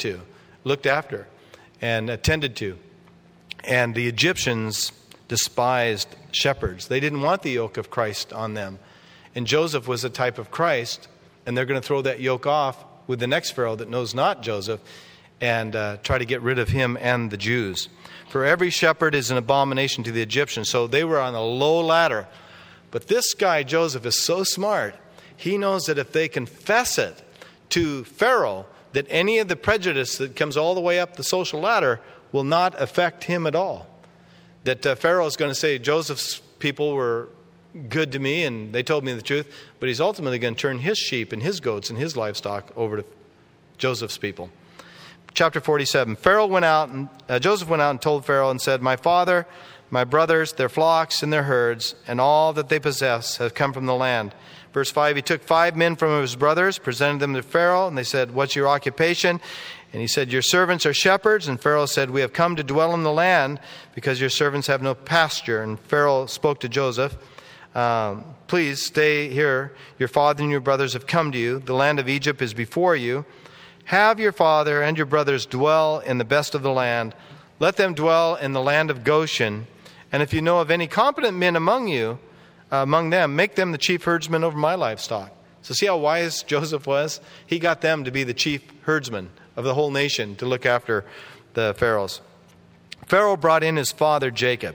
S1: and attended to. And the Egyptians despised shepherds. They didn't want the yoke of Christ on them. And Joseph was a type of Christ, and they're going to throw that yoke off with the next Pharaoh that knows not Joseph and try to get rid of him and the Jews. For every shepherd is an abomination to the Egyptians. So they were on a low ladder. But this guy, Joseph, is so smart. He knows that if they confess it to Pharaoh, that any of the prejudice that comes all the way up the social ladder will not affect him at all. That Pharaoh is going to say, Joseph's people were good to me and they told me the truth, but he's ultimately going to turn his sheep and his goats and his livestock over to Joseph's people. Chapter 47, Joseph went out and told Pharaoh and said, "My father, my brothers, their flocks and their herds, and all that they possess have come from the land." Verse 5, he took 5 men from his brothers, presented them to Pharaoh, and they said, "What's your occupation?" And he said, "Your servants are shepherds." And Pharaoh said, "We have come to dwell in the land because your servants have no pasture." And Pharaoh spoke to Joseph, "Please stay here. Your father and your brothers have come to you. The land of Egypt is before you. Have your father and your brothers dwell in the best of the land. Let them dwell in the land of Goshen. And if you know of any competent men among them, make them the chief herdsmen over my livestock." So see how wise Joseph was? He got them to be the chief herdsmen of the whole nation to look after the pharaohs. Joseph brought in his father Jacob.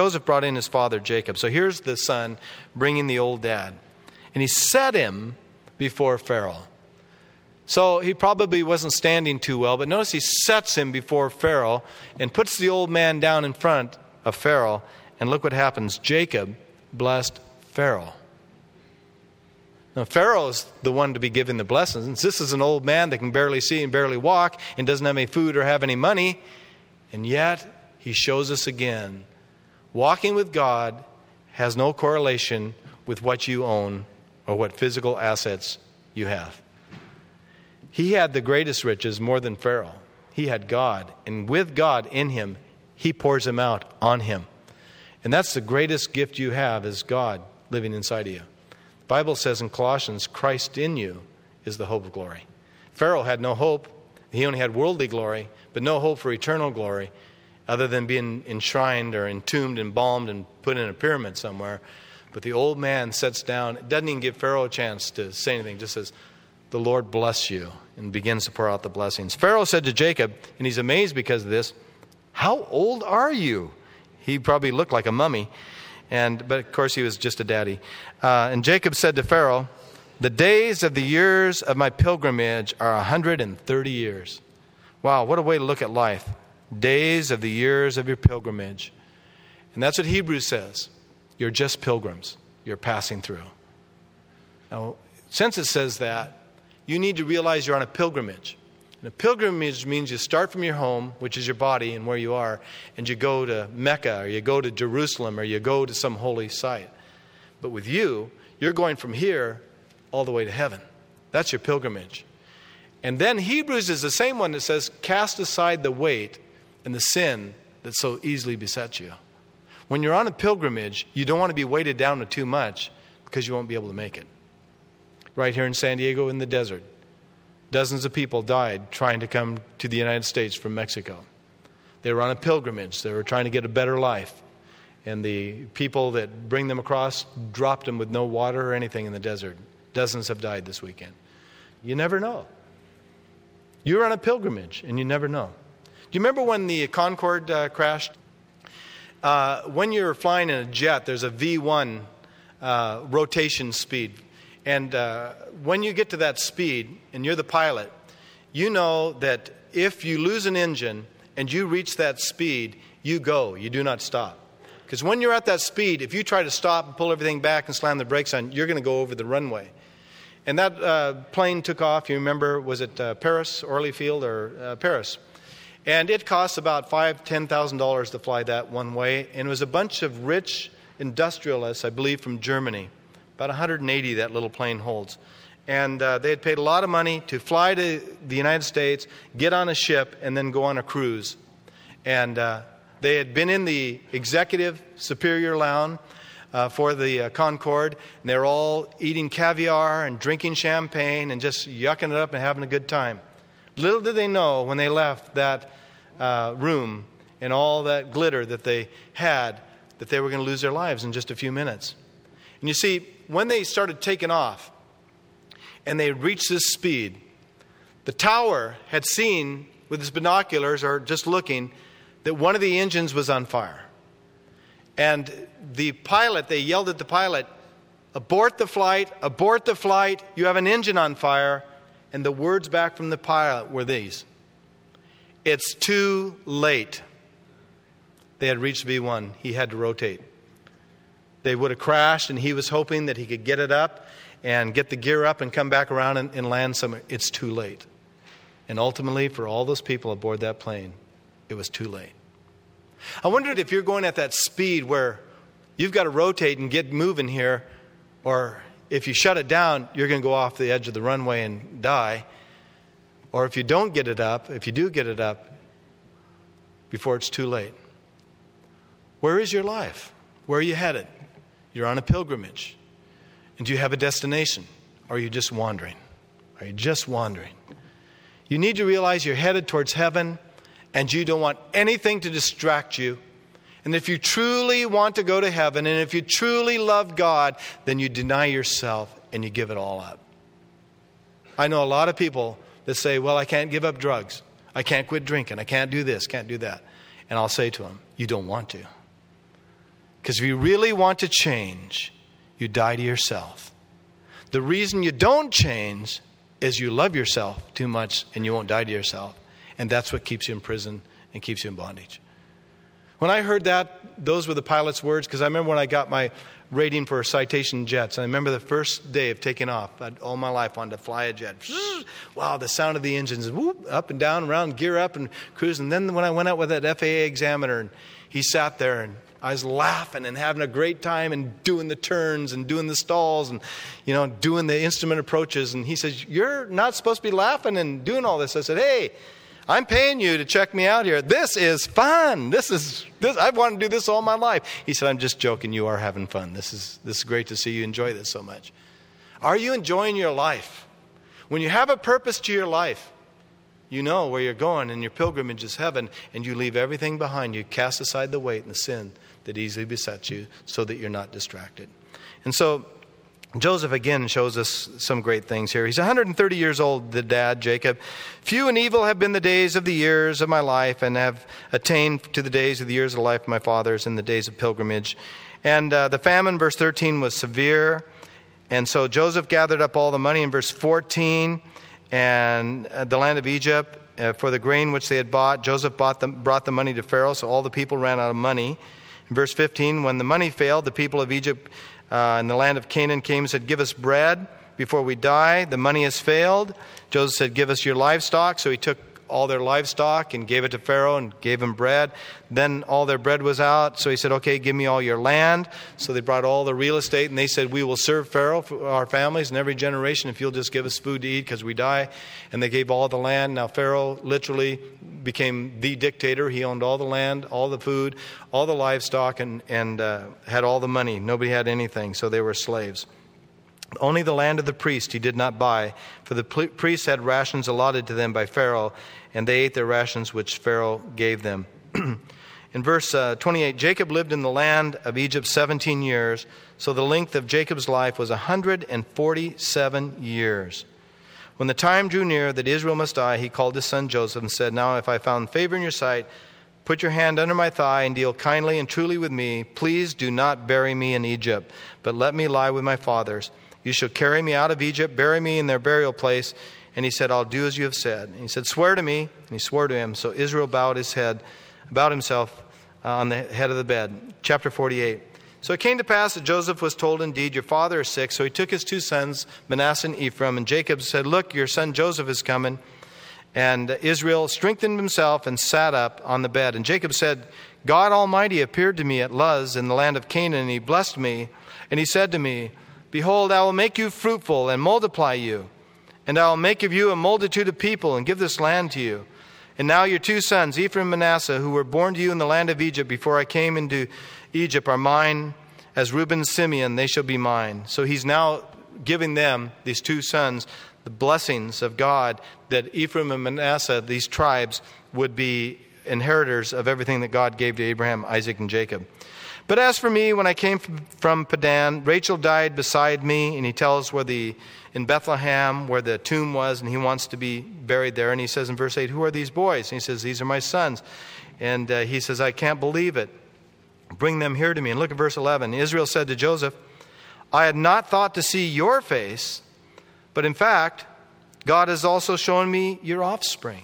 S1: So here's the son bringing the old dad. And he set him before Pharaoh. So he probably wasn't standing too well, but notice he sets him before Pharaoh and puts the old man down in front of Pharaoh. And look what happens. Jacob blessed Pharaoh. Now, Pharaoh's the one to be given the blessings. This is an old man that can barely see and barely walk and doesn't have any food or have any money. And yet, he shows us again, walking with God has no correlation with what you own or what physical assets you have. He had the greatest riches more than Pharaoh. He had God. And with God in him, he pours them out on him. And that's the greatest gift you have is God living inside of you. The Bible says in Colossians, Christ in you is the hope of glory. Pharaoh had no hope. He only had worldly glory, but no hope for eternal glory other than being enshrined or entombed, embalmed, and put in a pyramid somewhere. But the old man sits down, doesn't even give Pharaoh a chance to say anything, just says, "The Lord bless you," and begins to pour out the blessings. Pharaoh said to Jacob, and he's amazed because of this, "How old are you?" He probably looked like a mummy, but of course he was just a daddy. And Jacob said to Pharaoh, "The days of the years of my pilgrimage are 130 years. Wow, what a way to look at life. Days of the years of your pilgrimage. And that's what Hebrews says. You're just pilgrims. You're passing through. Now, since it says that, you need to realize you're on a pilgrimage. And a pilgrimage means you start from your home, which is your body and where you are, and you go to Mecca, or you go to Jerusalem, or you go to some holy site. But with you, you're going from here all the way to heaven. That's your pilgrimage. And then Hebrews is the same one that says, cast aside the weight and the sin that so easily besets you. When you're on a pilgrimage, you don't want to be weighted down with too much because you won't be able to make it. Right here in San Diego in the desert, dozens of people died trying to come to the United States from Mexico. They were on a pilgrimage. They were trying to get a better life. And the people that bring them across dropped them with no water or anything in the desert. Dozens have died this weekend. You never know. You're on a pilgrimage, and you never know. Do you remember when the Concorde crashed? When you're flying in a jet, there's a V1 rotation speed. And when you get to that speed, and you're the pilot, you know that if you lose an engine and you reach that speed, you go. You do not stop. Because when you're at that speed, if you try to stop and pull everything back and slam the brakes on, you're going to go over the runway. And that plane took off, you remember, was it Paris, Orly Field, or Paris? And it cost about $5,000, $10,000 to fly that one way. And it was a bunch of rich industrialists, I believe, from Germany. About 180 that little plane holds. And they had paid a lot of money to fly to the United States, get on a ship, and then go on a cruise. And they had been in the executive superior lounge for the Concorde, and they were all eating caviar and drinking champagne and just yucking it up and having a good time. Little did they know when they left that room and all that glitter that they had, that they were going to lose their lives in just a few minutes. And you see, when they started taking off and they reached this speed, the tower had seen with its binoculars or just looking that one of the engines was on fire. And the pilot, they yelled at the pilot, abort the flight, you have an engine on fire. And the words back from the pilot were these: it's too late. They had reached V1. He had to rotate. They would have crashed, and he was hoping that he could get it up and get the gear up and come back around and land somewhere. It's too late. And ultimately, for all those people aboard that plane, it was too late. I wondered if you're going at that speed where you've got to rotate and get moving here, or if you shut it down, you're going to go off the edge of the runway and die. Or if you don't get it up, if you do get it up, before it's too late. Where is your life? Where are you headed? You're on a pilgrimage. And do you have a destination? Or are you just wandering? Are you just wandering? You need to realize you're headed towards heaven, and you don't want anything to distract you. And if you truly want to go to heaven, and if you truly love God, then you deny yourself and you give it all up. I know a lot of people that say, well, I can't give up drugs. I can't quit drinking. I can't do this, can't do that. And I'll say to them, you don't want to. Because if you really want to change, you die to yourself. The reason you don't change is you love yourself too much and you won't die to yourself. And that's what keeps you in prison and keeps you in bondage. When I heard that, those were the pilot's words, because I remember when I got my rating for Citation jets, and I remember the first day of taking off. I'd all my life wanted to fly a jet. Wow, the sound of the engines, whoop, up and down, around, gear up and cruise. And then when I went out with that FAA examiner, and he sat there, and I was laughing and having a great time and doing the turns and doing the stalls and, doing the instrument approaches. And he says, you're not supposed to be laughing and doing all this. I said, hey, I'm paying you to check me out here. This is fun. I've wanted to do this all my life. He said, I'm just joking. You are having fun. This is great to see you enjoy this so much. Are you enjoying your life? When you have a purpose to your life, you know where you're going, and your pilgrimage is heaven, and you leave everything behind you, cast aside the weight and the sin that easily besets you so that you're not distracted. And so Joseph again shows us some great things here. He's 130 years old, the dad, Jacob. Few and evil have been the days of the years of my life, and have attained to the days of the years of life of my fathers in the days of pilgrimage. And the famine, verse 13, was severe. And so Joseph gathered up all the money in verse 14, and the land of Egypt for the grain which they had bought. Joseph brought the money to Pharaoh, so all the people ran out of money. In verse 15, when the money failed, the people of Egypt in the land of Canaan came and said, give us bread before we die. The money has failed. Joseph said, give us your livestock. So he took all their livestock and gave it to Pharaoh and gave him bread. Then all their bread was out. So he said, okay, give me all your land. So they brought all the real estate, and they said, we will serve Pharaoh for our families in every generation if you'll just give us food to eat because we die. And they gave all the land. Now Pharaoh literally became the dictator. He owned all the land, all the food, all the livestock, and had all the money. Nobody had anything, so they were slaves. Only the land of the priest he did not buy, for the priests had rations allotted to them by Pharaoh, and they ate their rations which Pharaoh gave them. In verse 28, Jacob lived in the land of Egypt 17 years, so the length of Jacob's life was 147 years. When the time drew near that Israel must die, he called his son Joseph and said, now if I found favor in your sight, put your hand under my thigh and deal kindly and truly with me. Please do not bury me in Egypt, but let me lie with my fathers. You shall carry me out of Egypt, bury me in their burial place. And he said, I'll do as you have said. And he said, swear to me. And he swore to him. So Israel bowed himself on the head of the bed. Chapter 48. So it came to pass that Joseph was told, indeed, your father is sick. So he took his two sons, Manasseh and Ephraim. And Jacob said, look, your son Joseph is coming. And Israel strengthened himself and sat up on the bed. And Jacob said, God Almighty appeared to me at Luz in the land of Canaan, and he blessed me. And he said to me, behold, I will make you fruitful and multiply you, and I will make of you a multitude of people and give this land to you. And now your two sons, Ephraim and Manasseh, who were born to you in the land of Egypt before I came into Egypt, are mine as Reuben and Simeon, they shall be mine. So he's now giving them, these two sons, the blessings of God, that Ephraim and Manasseh, these tribes, would be inheritors of everything that God gave to Abraham, Isaac, and Jacob. But as for me, when I came from Padan, Rachel died beside me, and he tells in Bethlehem where the tomb was, and he wants to be buried there. And he says in verse 8, who are these boys? And he says, these are my sons. And he says, I can't believe it. Bring them here to me. And look at verse 11. Israel said to Joseph, I had not thought to see your face, but in fact, God has also shown me your offspring.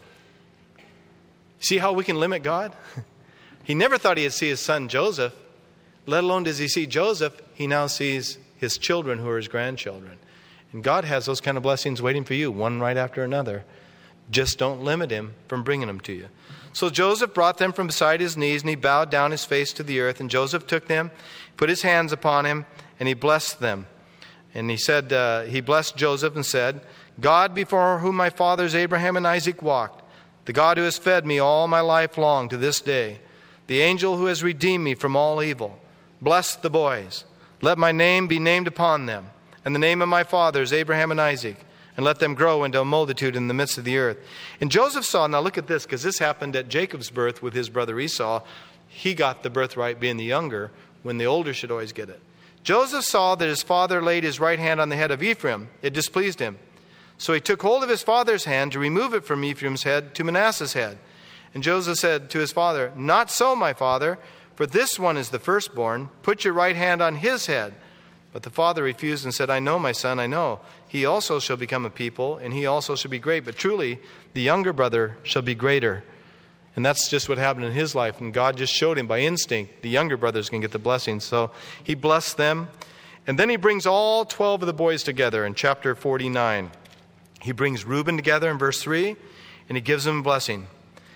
S1: See how we can limit God? He never thought he'd see his son Joseph. Let alone does he see Joseph, he now sees his children who are his grandchildren. And God has those kind of blessings waiting for you, one right after another. Just don't limit him from bringing them to you. So Joseph brought them from beside his knees, and he bowed down his face to the earth. And Joseph took them, put his hands upon him, and he blessed them. And he said, he blessed Joseph and said, God before whom my fathers Abraham and Isaac walked, the God who has fed me all my life long to this day, the angel who has redeemed me from all evil, bless the boys. Let my name be named upon them, and the name of my fathers, Abraham and Isaac, and let them grow into a multitude in the midst of the earth. And Joseph saw, now look at this, because this happened at Jacob's birth with his brother Esau. He got the birthright being the younger, when the older should always get it. Joseph saw that his father laid his right hand on the head of Ephraim. It displeased him. So he took hold of his father's hand to remove it from Ephraim's head to Manasseh's head. And Joseph said to his father, not so, my father, for this one is the firstborn. Put your right hand on his head. But the father refused and said, I know, my son, I know. He also shall become a people, and he also shall be great. But truly, the younger brother shall be greater. And that's just what happened in his life. And God just showed him by instinct, the younger brother's going to get the blessing. So he blessed them. And then he brings all 12 of the boys together in chapter 49. He brings Reuben together in verse 3, and he gives them a blessing.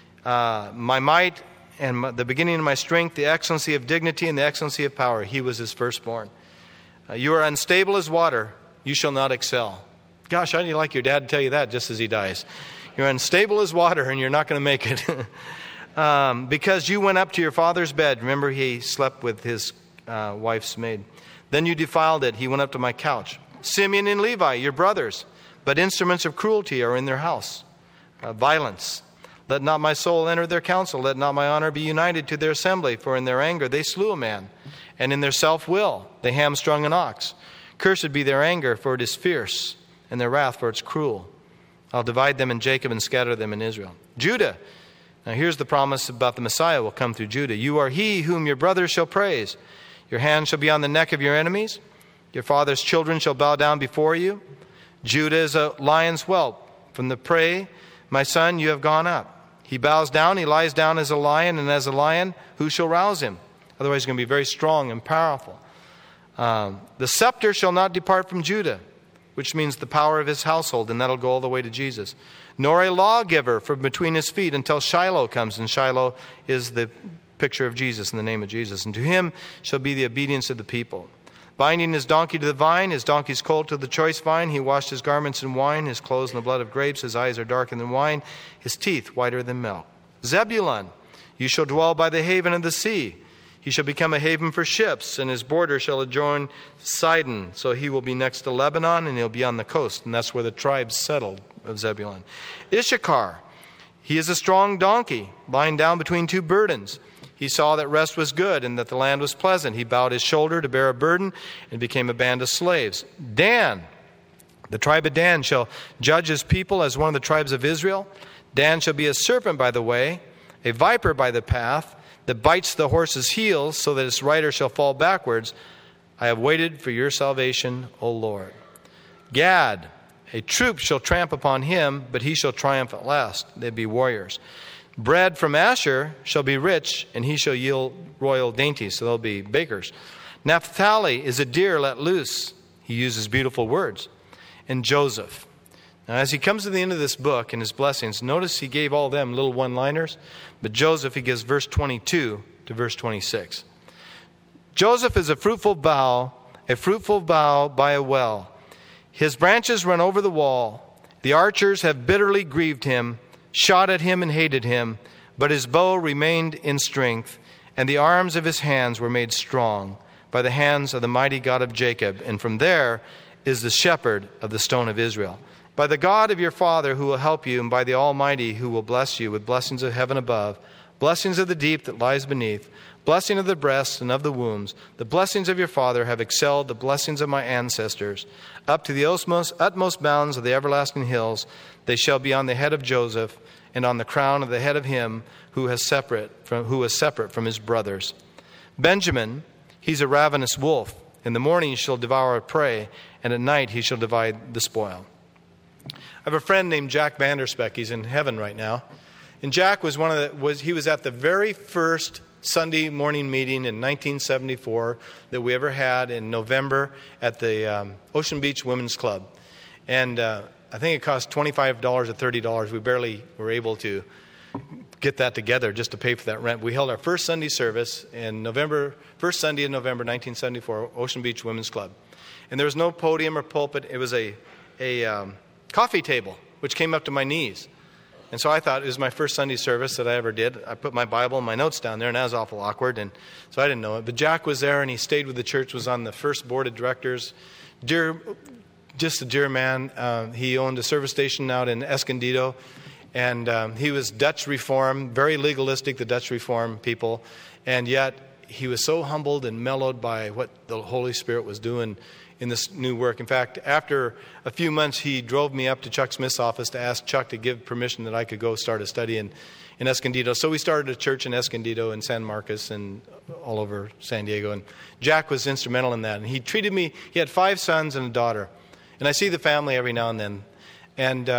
S1: My might and the beginning of my strength, the excellency of dignity and the excellency of power. He was his firstborn. You are unstable as water. You shall not excel. Gosh, how do you like your dad to tell you that just as he dies? You're unstable as water and you're not going to make it. Because you went up to your father's bed. Remember, he slept with his wife's maid. Then you defiled it. He went up to my couch. Simeon and Levi, your brothers, but instruments of cruelty are in their house. Violence. Let not my soul enter their council. Let not my honor be united to their assembly. For in their anger they slew a man, and in their self-will they hamstrung an ox. Cursed be their anger, for it is fierce, and their wrath, for it's cruel. I'll divide them in Jacob and scatter them in Israel. Judah. Now here's the promise about the Messiah will come through Judah. You are he whom your brothers shall praise. Your hand shall be on the neck of your enemies. Your father's children shall bow down before you. Judah is a lion's whelp. From the prey, my son, you have gone up. He bows down, he lies down as a lion, and as a lion, who shall rouse him? Otherwise, he's going to be very strong and powerful. The scepter shall not depart from Judah, which means the power of his household, and that'll go all the way to Jesus. Nor a lawgiver from between his feet until Shiloh comes. And Shiloh is the picture of Jesus in the name of Jesus. And to him shall be the obedience of the people. Binding his donkey to the vine, his donkey's colt to the choice vine. He washed his garments in wine, his clothes in the blood of grapes. His eyes are darker than wine, his teeth whiter than milk. Zebulun, you shall dwell by the haven of the sea. He shall become a haven for ships, and his border shall adjoin Sidon. So he will be next to Lebanon, and he'll be on the coast. And that's where the tribes settled of Zebulun. Issachar, he is a strong donkey, lying down between two burdens. He saw that rest was good and that the land was pleasant. He bowed his shoulder to bear a burden and became a band of slaves. Dan, the tribe of Dan, shall judge his people as one of the tribes of Israel. Dan shall be a serpent by the way, a viper by the path, that bites the horse's heels so that its rider shall fall backwards. I have waited for your salvation, O Lord. Gad, a troop shall tramp upon him, but he shall triumph at last. They be warriors. Bread from Asher shall be rich, and he shall yield royal dainties. So they'll be bakers. Naphtali is a deer let loose. He uses beautiful words. And Joseph. Now, as he comes to the end of this book and his blessings, notice he gave all them little one-liners. But Joseph, he gives verse 22 to verse 26. Joseph is a fruitful bough by a well. His branches run over the wall. The archers have bitterly grieved him, shot at him and hated him, but his bow remained in strength, and the arms of his hands were made strong by the hands of the mighty God of Jacob. And from there is the shepherd of the stone of Israel. By the God of your father who will help you, and by the Almighty who will bless you with blessings of heaven above, blessings of the deep that lies beneath, blessing of the breasts and of the wombs, the blessings of your father have excelled the blessings of my ancestors. Up to the utmost bounds of the everlasting hills, they shall be on the head of Joseph, and on the crown of the head of him who is separate from his brothers. Benjamin, he's a ravenous wolf. In the morning he shall devour prey, and at night he shall divide the spoil. I have a friend named Jack Vanderspeck. He's in heaven right now. And Jack was he was at the very first Sunday morning meeting in 1974 that we ever had in November at the Ocean Beach Women's Club. And I think it cost $25 or $30. We barely were able to get that together just to pay for that rent. We held our first Sunday service in first Sunday in November 1974, Ocean Beach Women's Club. And there was no podium or pulpit. It was a coffee table, which came up to my knees. And so I thought it was my first Sunday service that I ever did. I put my Bible and my notes down there, and that was awful awkward, and so I didn't know it. But Jack was there, and he stayed with the church, was on the first board of directors. Just a dear man. He owned a service station out in Escondido, and he was Dutch Reform, very legalistic, the Dutch Reform people, and yet he was so humbled and mellowed by what the Holy Spirit was doing in this new work. In fact, after a few months, he drove me up to Chuck Smith's office to ask Chuck to give permission that I could go start a study in Escondido. So we started a church in Escondido and San Marcos and all over San Diego. And Jack was instrumental in that. And he treated me, he had 5 sons and a daughter. And I see the family every now and then. And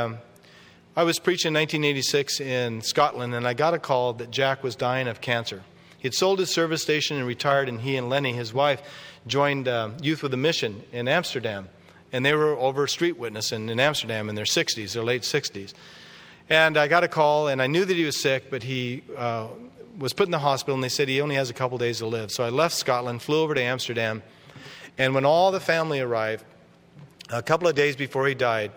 S1: I was preaching in 1986 in Scotland, and I got a call that Jack was dying of cancer. He had sold his service station and retired, and he and Lenny, his wife, joined Youth with a Mission in Amsterdam. And they were over street witnessing in Amsterdam in their 60s, their late 60s. And I got a call, and I knew that he was sick, but he was put in the hospital, and they said he only has a couple days to live. So I left Scotland, flew over to Amsterdam, and when all the family arrived, a couple of days before he died,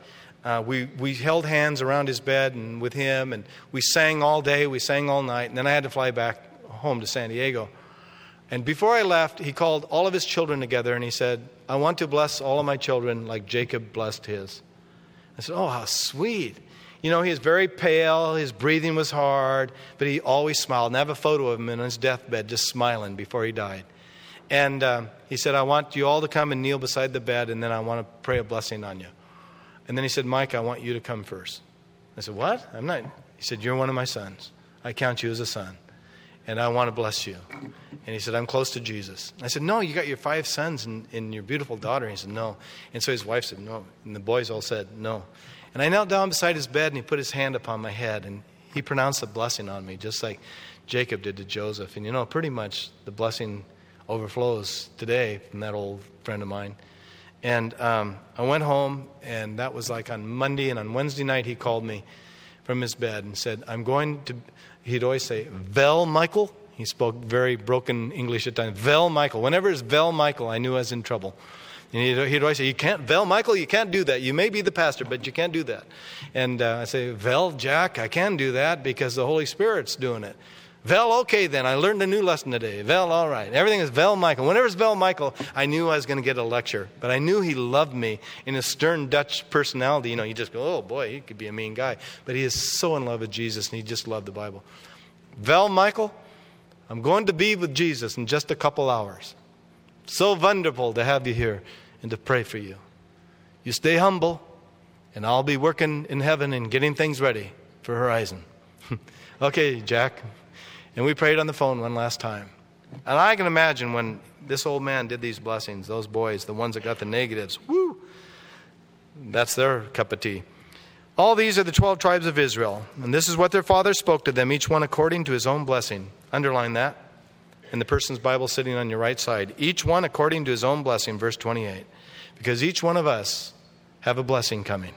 S1: we held hands around his bed and with him, and we sang all day, we sang all night, and then I had to fly back home to San Diego. And before I left, he called all of his children together, and he said, I want to bless all of my children like Jacob blessed his. I said, oh, how sweet. You know, he was very pale, his breathing was hard, but he always smiled. And I have a photo of him on his deathbed just smiling before he died. And he said, I want you all to come and kneel beside the bed, and then I want to pray a blessing on you. And then he said, Mike, I want you to come first. I said, what? I'm not. He said, you're one of my sons. I count you as a son, and I want to bless you. And he said, I'm close to Jesus. I said, no, you got your 5 sons and your beautiful daughter. And he said, no. And so his wife said, no. And the boys all said, no. And I knelt down beside his bed, and he put his hand upon my head, and he pronounced a blessing on me, just like Jacob did to Joseph. And you know, pretty much the blessing overflows today from that old friend of mine. And I went home, and that was like on Monday, and on Wednesday night he called me from his bed and said, he'd always say, "Vel Michael." He spoke very broken English at times. "Vel Michael." Whenever it's "Vel Michael," I knew I was in trouble. And he'd always say, "Vel Michael, you can't do that. You may be the pastor, but you can't do that." And I say, "Vel Jack, I can do that because the Holy Spirit's doing it." "Vel, okay then. I learned a new lesson today." "Vel, all right." Everything is "Vel Michael." Whenever it's "Vel Michael," I knew I was going to get a lecture. But I knew he loved me in his stern Dutch personality. You just go, "Oh boy, he could be a mean guy." But he is so in love with Jesus, and he just loved the Bible. "Vel Michael, I'm going to be with Jesus in just a couple hours. So wonderful to have you here and to pray for you. You stay humble, and I'll be working in heaven and getting things ready for Horizon." "Okay, Jack." And we prayed on the phone one last time. And I can imagine when this old man did these blessings, those boys, the ones that got the negatives, whoo, that's their cup of tea. "All these are the 12 tribes of Israel, and this is what their father spoke to them, each one according to his own blessing." Underline that in the person's Bible sitting on your right side. Each one according to his own blessing, verse 28. Because each one of us have a blessing coming.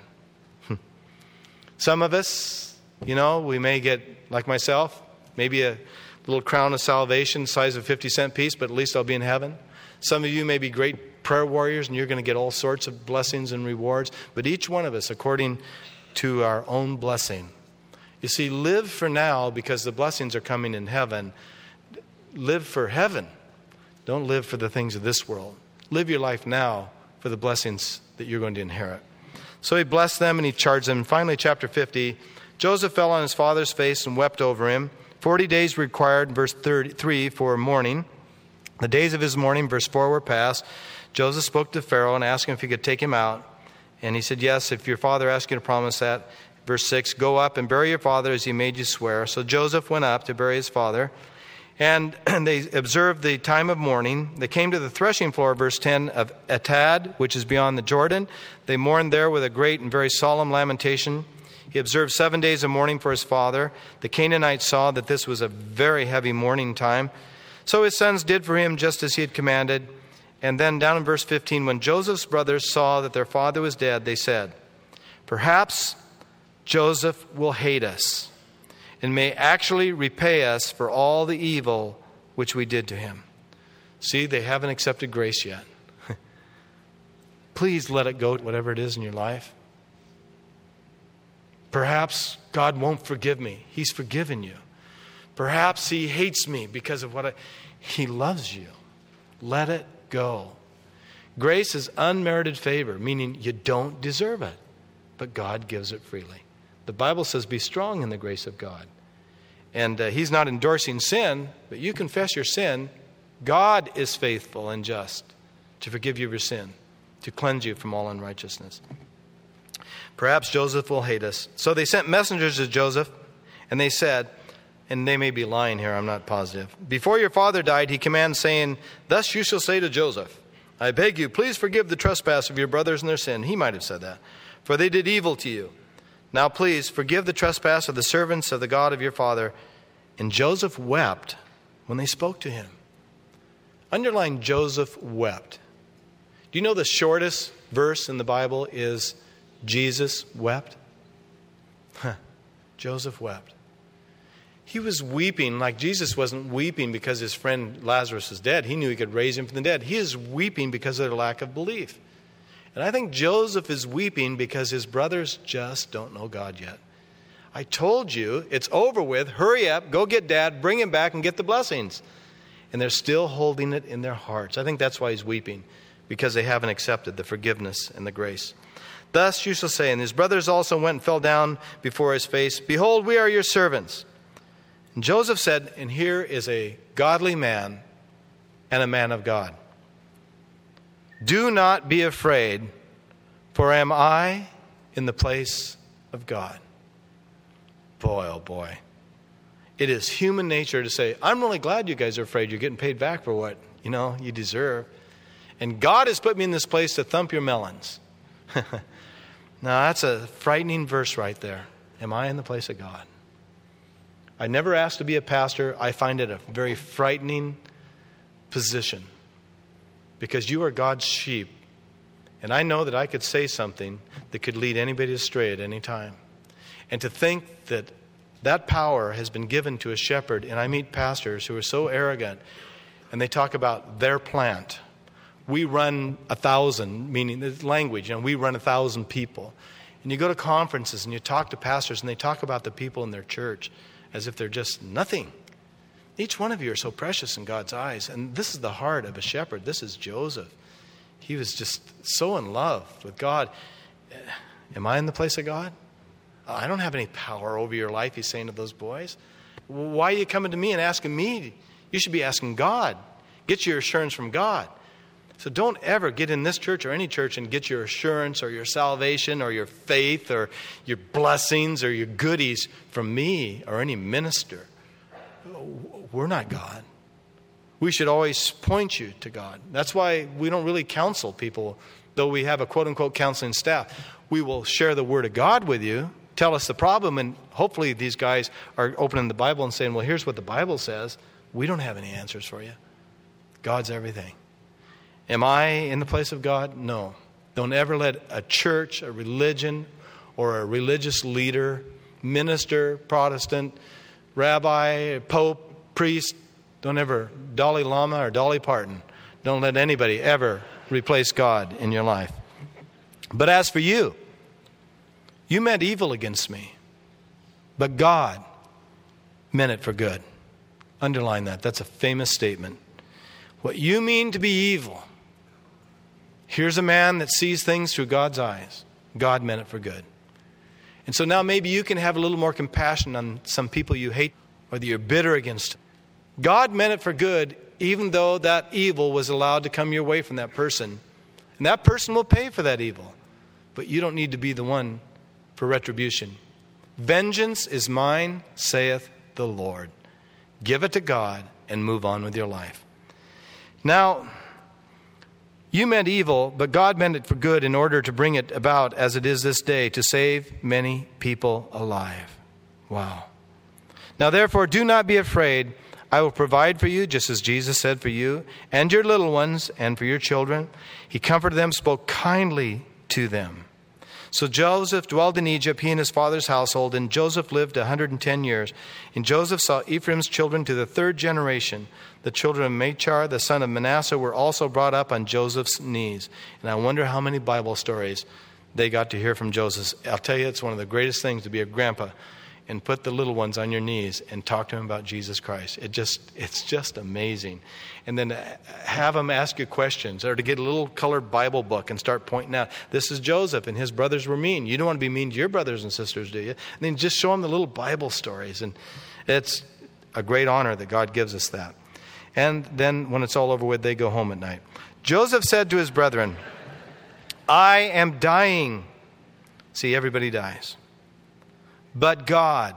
S1: Some of us, we may get, like myself, maybe a little crown of salvation, size of a 50-cent piece, but at least I'll be in heaven. Some of you may be great prayer warriors, and you're going to get all sorts of blessings and rewards. But each one of us, according to our own blessing. You see, live for now because the blessings are coming in heaven. Live for heaven. Don't live for the things of this world. Live your life now for the blessings that you're going to inherit. So he blessed them and he charged them. And finally, chapter 50, Joseph fell on his father's face and wept over him. 40 days required, verse 33, for mourning. The days of his mourning, verse 4, were past. Joseph spoke to Pharaoh and asked him if he could take him out. And he said, "Yes, if your father asks you to promise that." Verse 6, "Go up and bury your father as he made you swear." So Joseph went up to bury his father. And they observed the time of mourning. They came to the threshing floor, verse 10, of Atad, which is beyond the Jordan. They mourned there with a great and very solemn lamentation. He observed 7 days of mourning for his father. The Canaanites saw that this was a very heavy mourning time. So his sons did for him just as he had commanded. And then down in verse 15, when Joseph's brothers saw that their father was dead, they said, "Perhaps Joseph will hate us and may actually repay us for all the evil which we did to him." See, they haven't accepted grace yet. Please let it go, whatever it is in your life. Perhaps God won't forgive me. He's forgiven you. Perhaps he hates me because of he loves you. Let it go. Grace is unmerited favor, meaning you don't deserve it, but God gives it freely. The Bible says, be strong in the grace of God. And he's not endorsing sin, but you confess your sin. God is faithful and just to forgive you of your sin, to cleanse you from all unrighteousness. Perhaps Joseph will hate us. So they sent messengers to Joseph, and they said, and they may be lying here, I'm not positive. "Before your father died, he commanded, saying, 'Thus you shall say to Joseph, I beg you, please forgive the trespass of your brothers and their sin.'" He might have said that. "For they did evil to you. Now please forgive the trespass of the servants of the God of your father." And Joseph wept when they spoke to him. Underline, Joseph wept. Do you know the shortest verse in the Bible is Jesus wept? Joseph wept. He was weeping like Jesus wasn't weeping because his friend Lazarus is dead. He knew he could raise him from the dead. He is weeping because of their lack of belief. And I think Joseph is weeping because his brothers just don't know God yet. I told you, it's over with. Hurry up, go get Dad, bring him back and get the blessings. And they're still holding it in their hearts. I think that's why he's weeping, because they haven't accepted the forgiveness and the grace. "Thus you shall say," and his brothers also went and fell down before his face, "Behold, we are your servants." And Joseph said, and here is a godly man and a man of God, "Do not be afraid, for am I in the place of God?" Boy, oh boy. It is human nature to say, "I'm really glad you guys are afraid. You're getting paid back for what, you deserve. And God has put me in this place to thump your melons." Now, that's a frightening verse right there. Am I in the place of God? I never asked to be a pastor. I find it a very frightening position because you are God's sheep And I know that I could say something that could lead anybody astray at any time. And to think that that power has been given to a shepherd, and I meet pastors who are so arrogant, and they talk about their plant. We run 1,000, meaning the language, we run 1,000 people. And you go to conferences and you talk to pastors and they talk about the people in their church as if they're just nothing. Each one of you are so precious in God's eyes. And this is the heart of a shepherd. This is Joseph. He was just so in love with God. Am I in the place of God? I don't have any power over your life, he's saying to those boys. Why are you coming to me and asking me? You should be asking God. Get your assurance from God. So don't ever get in this church or any church and get your assurance or your salvation or your faith or your blessings or your goodies from me or any minister. We're not God. We should always point you to God. That's why we don't really counsel people, though we have a quote-unquote counseling staff. We will share the Word of God with you, tell us the problem, and hopefully these guys are opening the Bible and saying, well, here's what the Bible says. We don't have any answers for you. God's everything. Am I in the place of God? No. Don't ever let a church, a religion, or a religious leader, minister, Protestant, rabbi, pope, priest, don't ever, Dalai Lama or Dolly Parton, don't let anybody ever replace God in your life. But as for you, you meant evil against me, but God meant it for good. Underline that. That's a famous statement. What you mean to be evil, here's a man that sees things through God's eyes. God meant it for good. And so now maybe you can have a little more compassion on some people you hate, whether you're bitter against. God meant it for good, even though that evil was allowed to come your way from that person. And that person will pay for that evil. But you don't need to be the one for retribution. Vengeance is mine, saith the Lord. Give it to God and move on with your life. Now, you meant evil, but God meant it for good in order to bring it about as it is this day, to save many people alive. Wow. Now, therefore, do not be afraid. I will provide for you, just as Jesus said for you, and your little ones, and for your children. He comforted them, spoke kindly to them. So Joseph dwelled in Egypt, he and his father's household, and Joseph lived 110 years. And Joseph saw Ephraim's children to the third generation. The children of Machir, the son of Manasseh, were also brought up on Joseph's knees. And I wonder how many Bible stories they got to hear from Joseph. I'll tell you, it's one of the greatest things to be a grandpa and put the little ones on your knees and talk to them about Jesus Christ. It's just amazing. And then to have them ask you questions, or to get a little colored Bible book and start pointing out, this is Joseph and his brothers were mean. You don't want to be mean to your brothers and sisters, do you? And then just show them the little Bible stories. And it's a great honor that God gives us that. And then when it's all over with, they go home at night. Joseph said to his brethren, I am dying. See, everybody dies. But God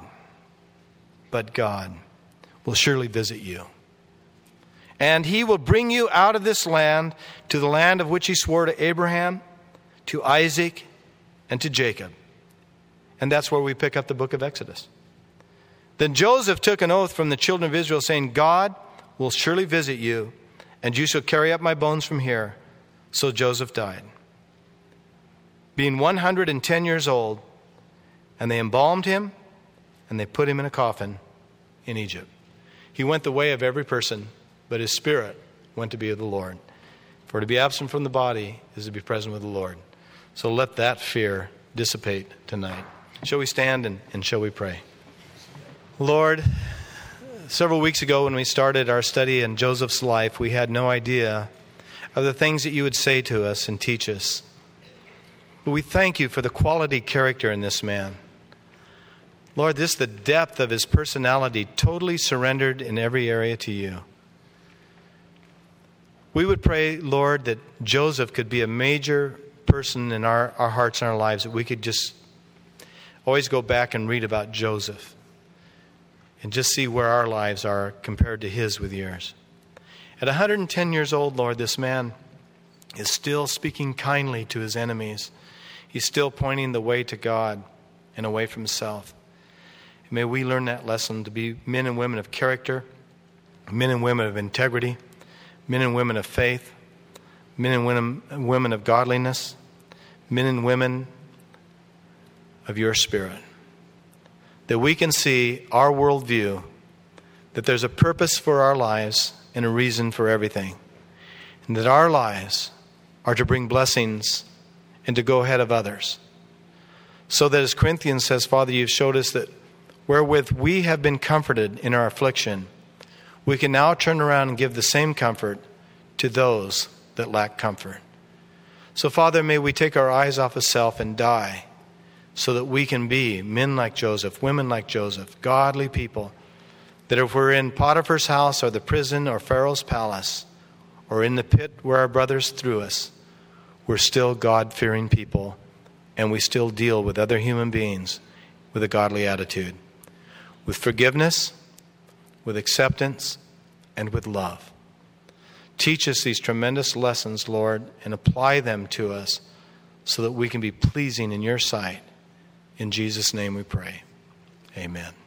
S1: will surely visit you. And he will bring you out of this land to the land of which he swore to Abraham, to Isaac, and to Jacob. And that's where we pick up the book of Exodus. Then Joseph took an oath from the children of Israel, saying, God will surely visit you, and you shall carry up my bones from here. So Joseph died, being 110 years old, and they embalmed him, and they put him in a coffin in Egypt. He went the way of every person, but his spirit went to be with the Lord. For to be absent from the body is to be present with the Lord. So let that fear dissipate tonight. Shall we stand and shall we pray? Lord, several weeks ago when we started our study in Joseph's life, we had no idea of the things that you would say to us and teach us. But we thank you for the quality character in this man. Lord, this is the depth of his personality, totally surrendered in every area to you. We would pray, Lord, that Joseph could be a major person in our hearts and our lives, that we could just always go back and read about Joseph and just see where our lives are compared to his with yours. At 110 years old, Lord, this man is still speaking kindly to his enemies. He's still pointing the way to God and away from himself. May we learn that lesson to be men and women of character, men and women of integrity, men and women of faith, men and women of godliness, men and women of your Spirit. That we can see our worldview, that there's a purpose for our lives and a reason for everything. And that our lives are to bring blessings and to go ahead of others. So that as Corinthians says, Father, you've showed us that wherewith we have been comforted in our affliction, we can now turn around and give the same comfort to those that lack comfort. So, Father, may we take our eyes off of self and die so that we can be men like Joseph, women like Joseph, godly people, that if we're in Potiphar's house or the prison or Pharaoh's palace or in the pit where our brothers threw us, we're still God-fearing people and we still deal with other human beings with a godly attitude, with forgiveness, with acceptance, and with love. Teach us these tremendous lessons, Lord, and apply them to us so that we can be pleasing in your sight. In Jesus' name we pray. Amen.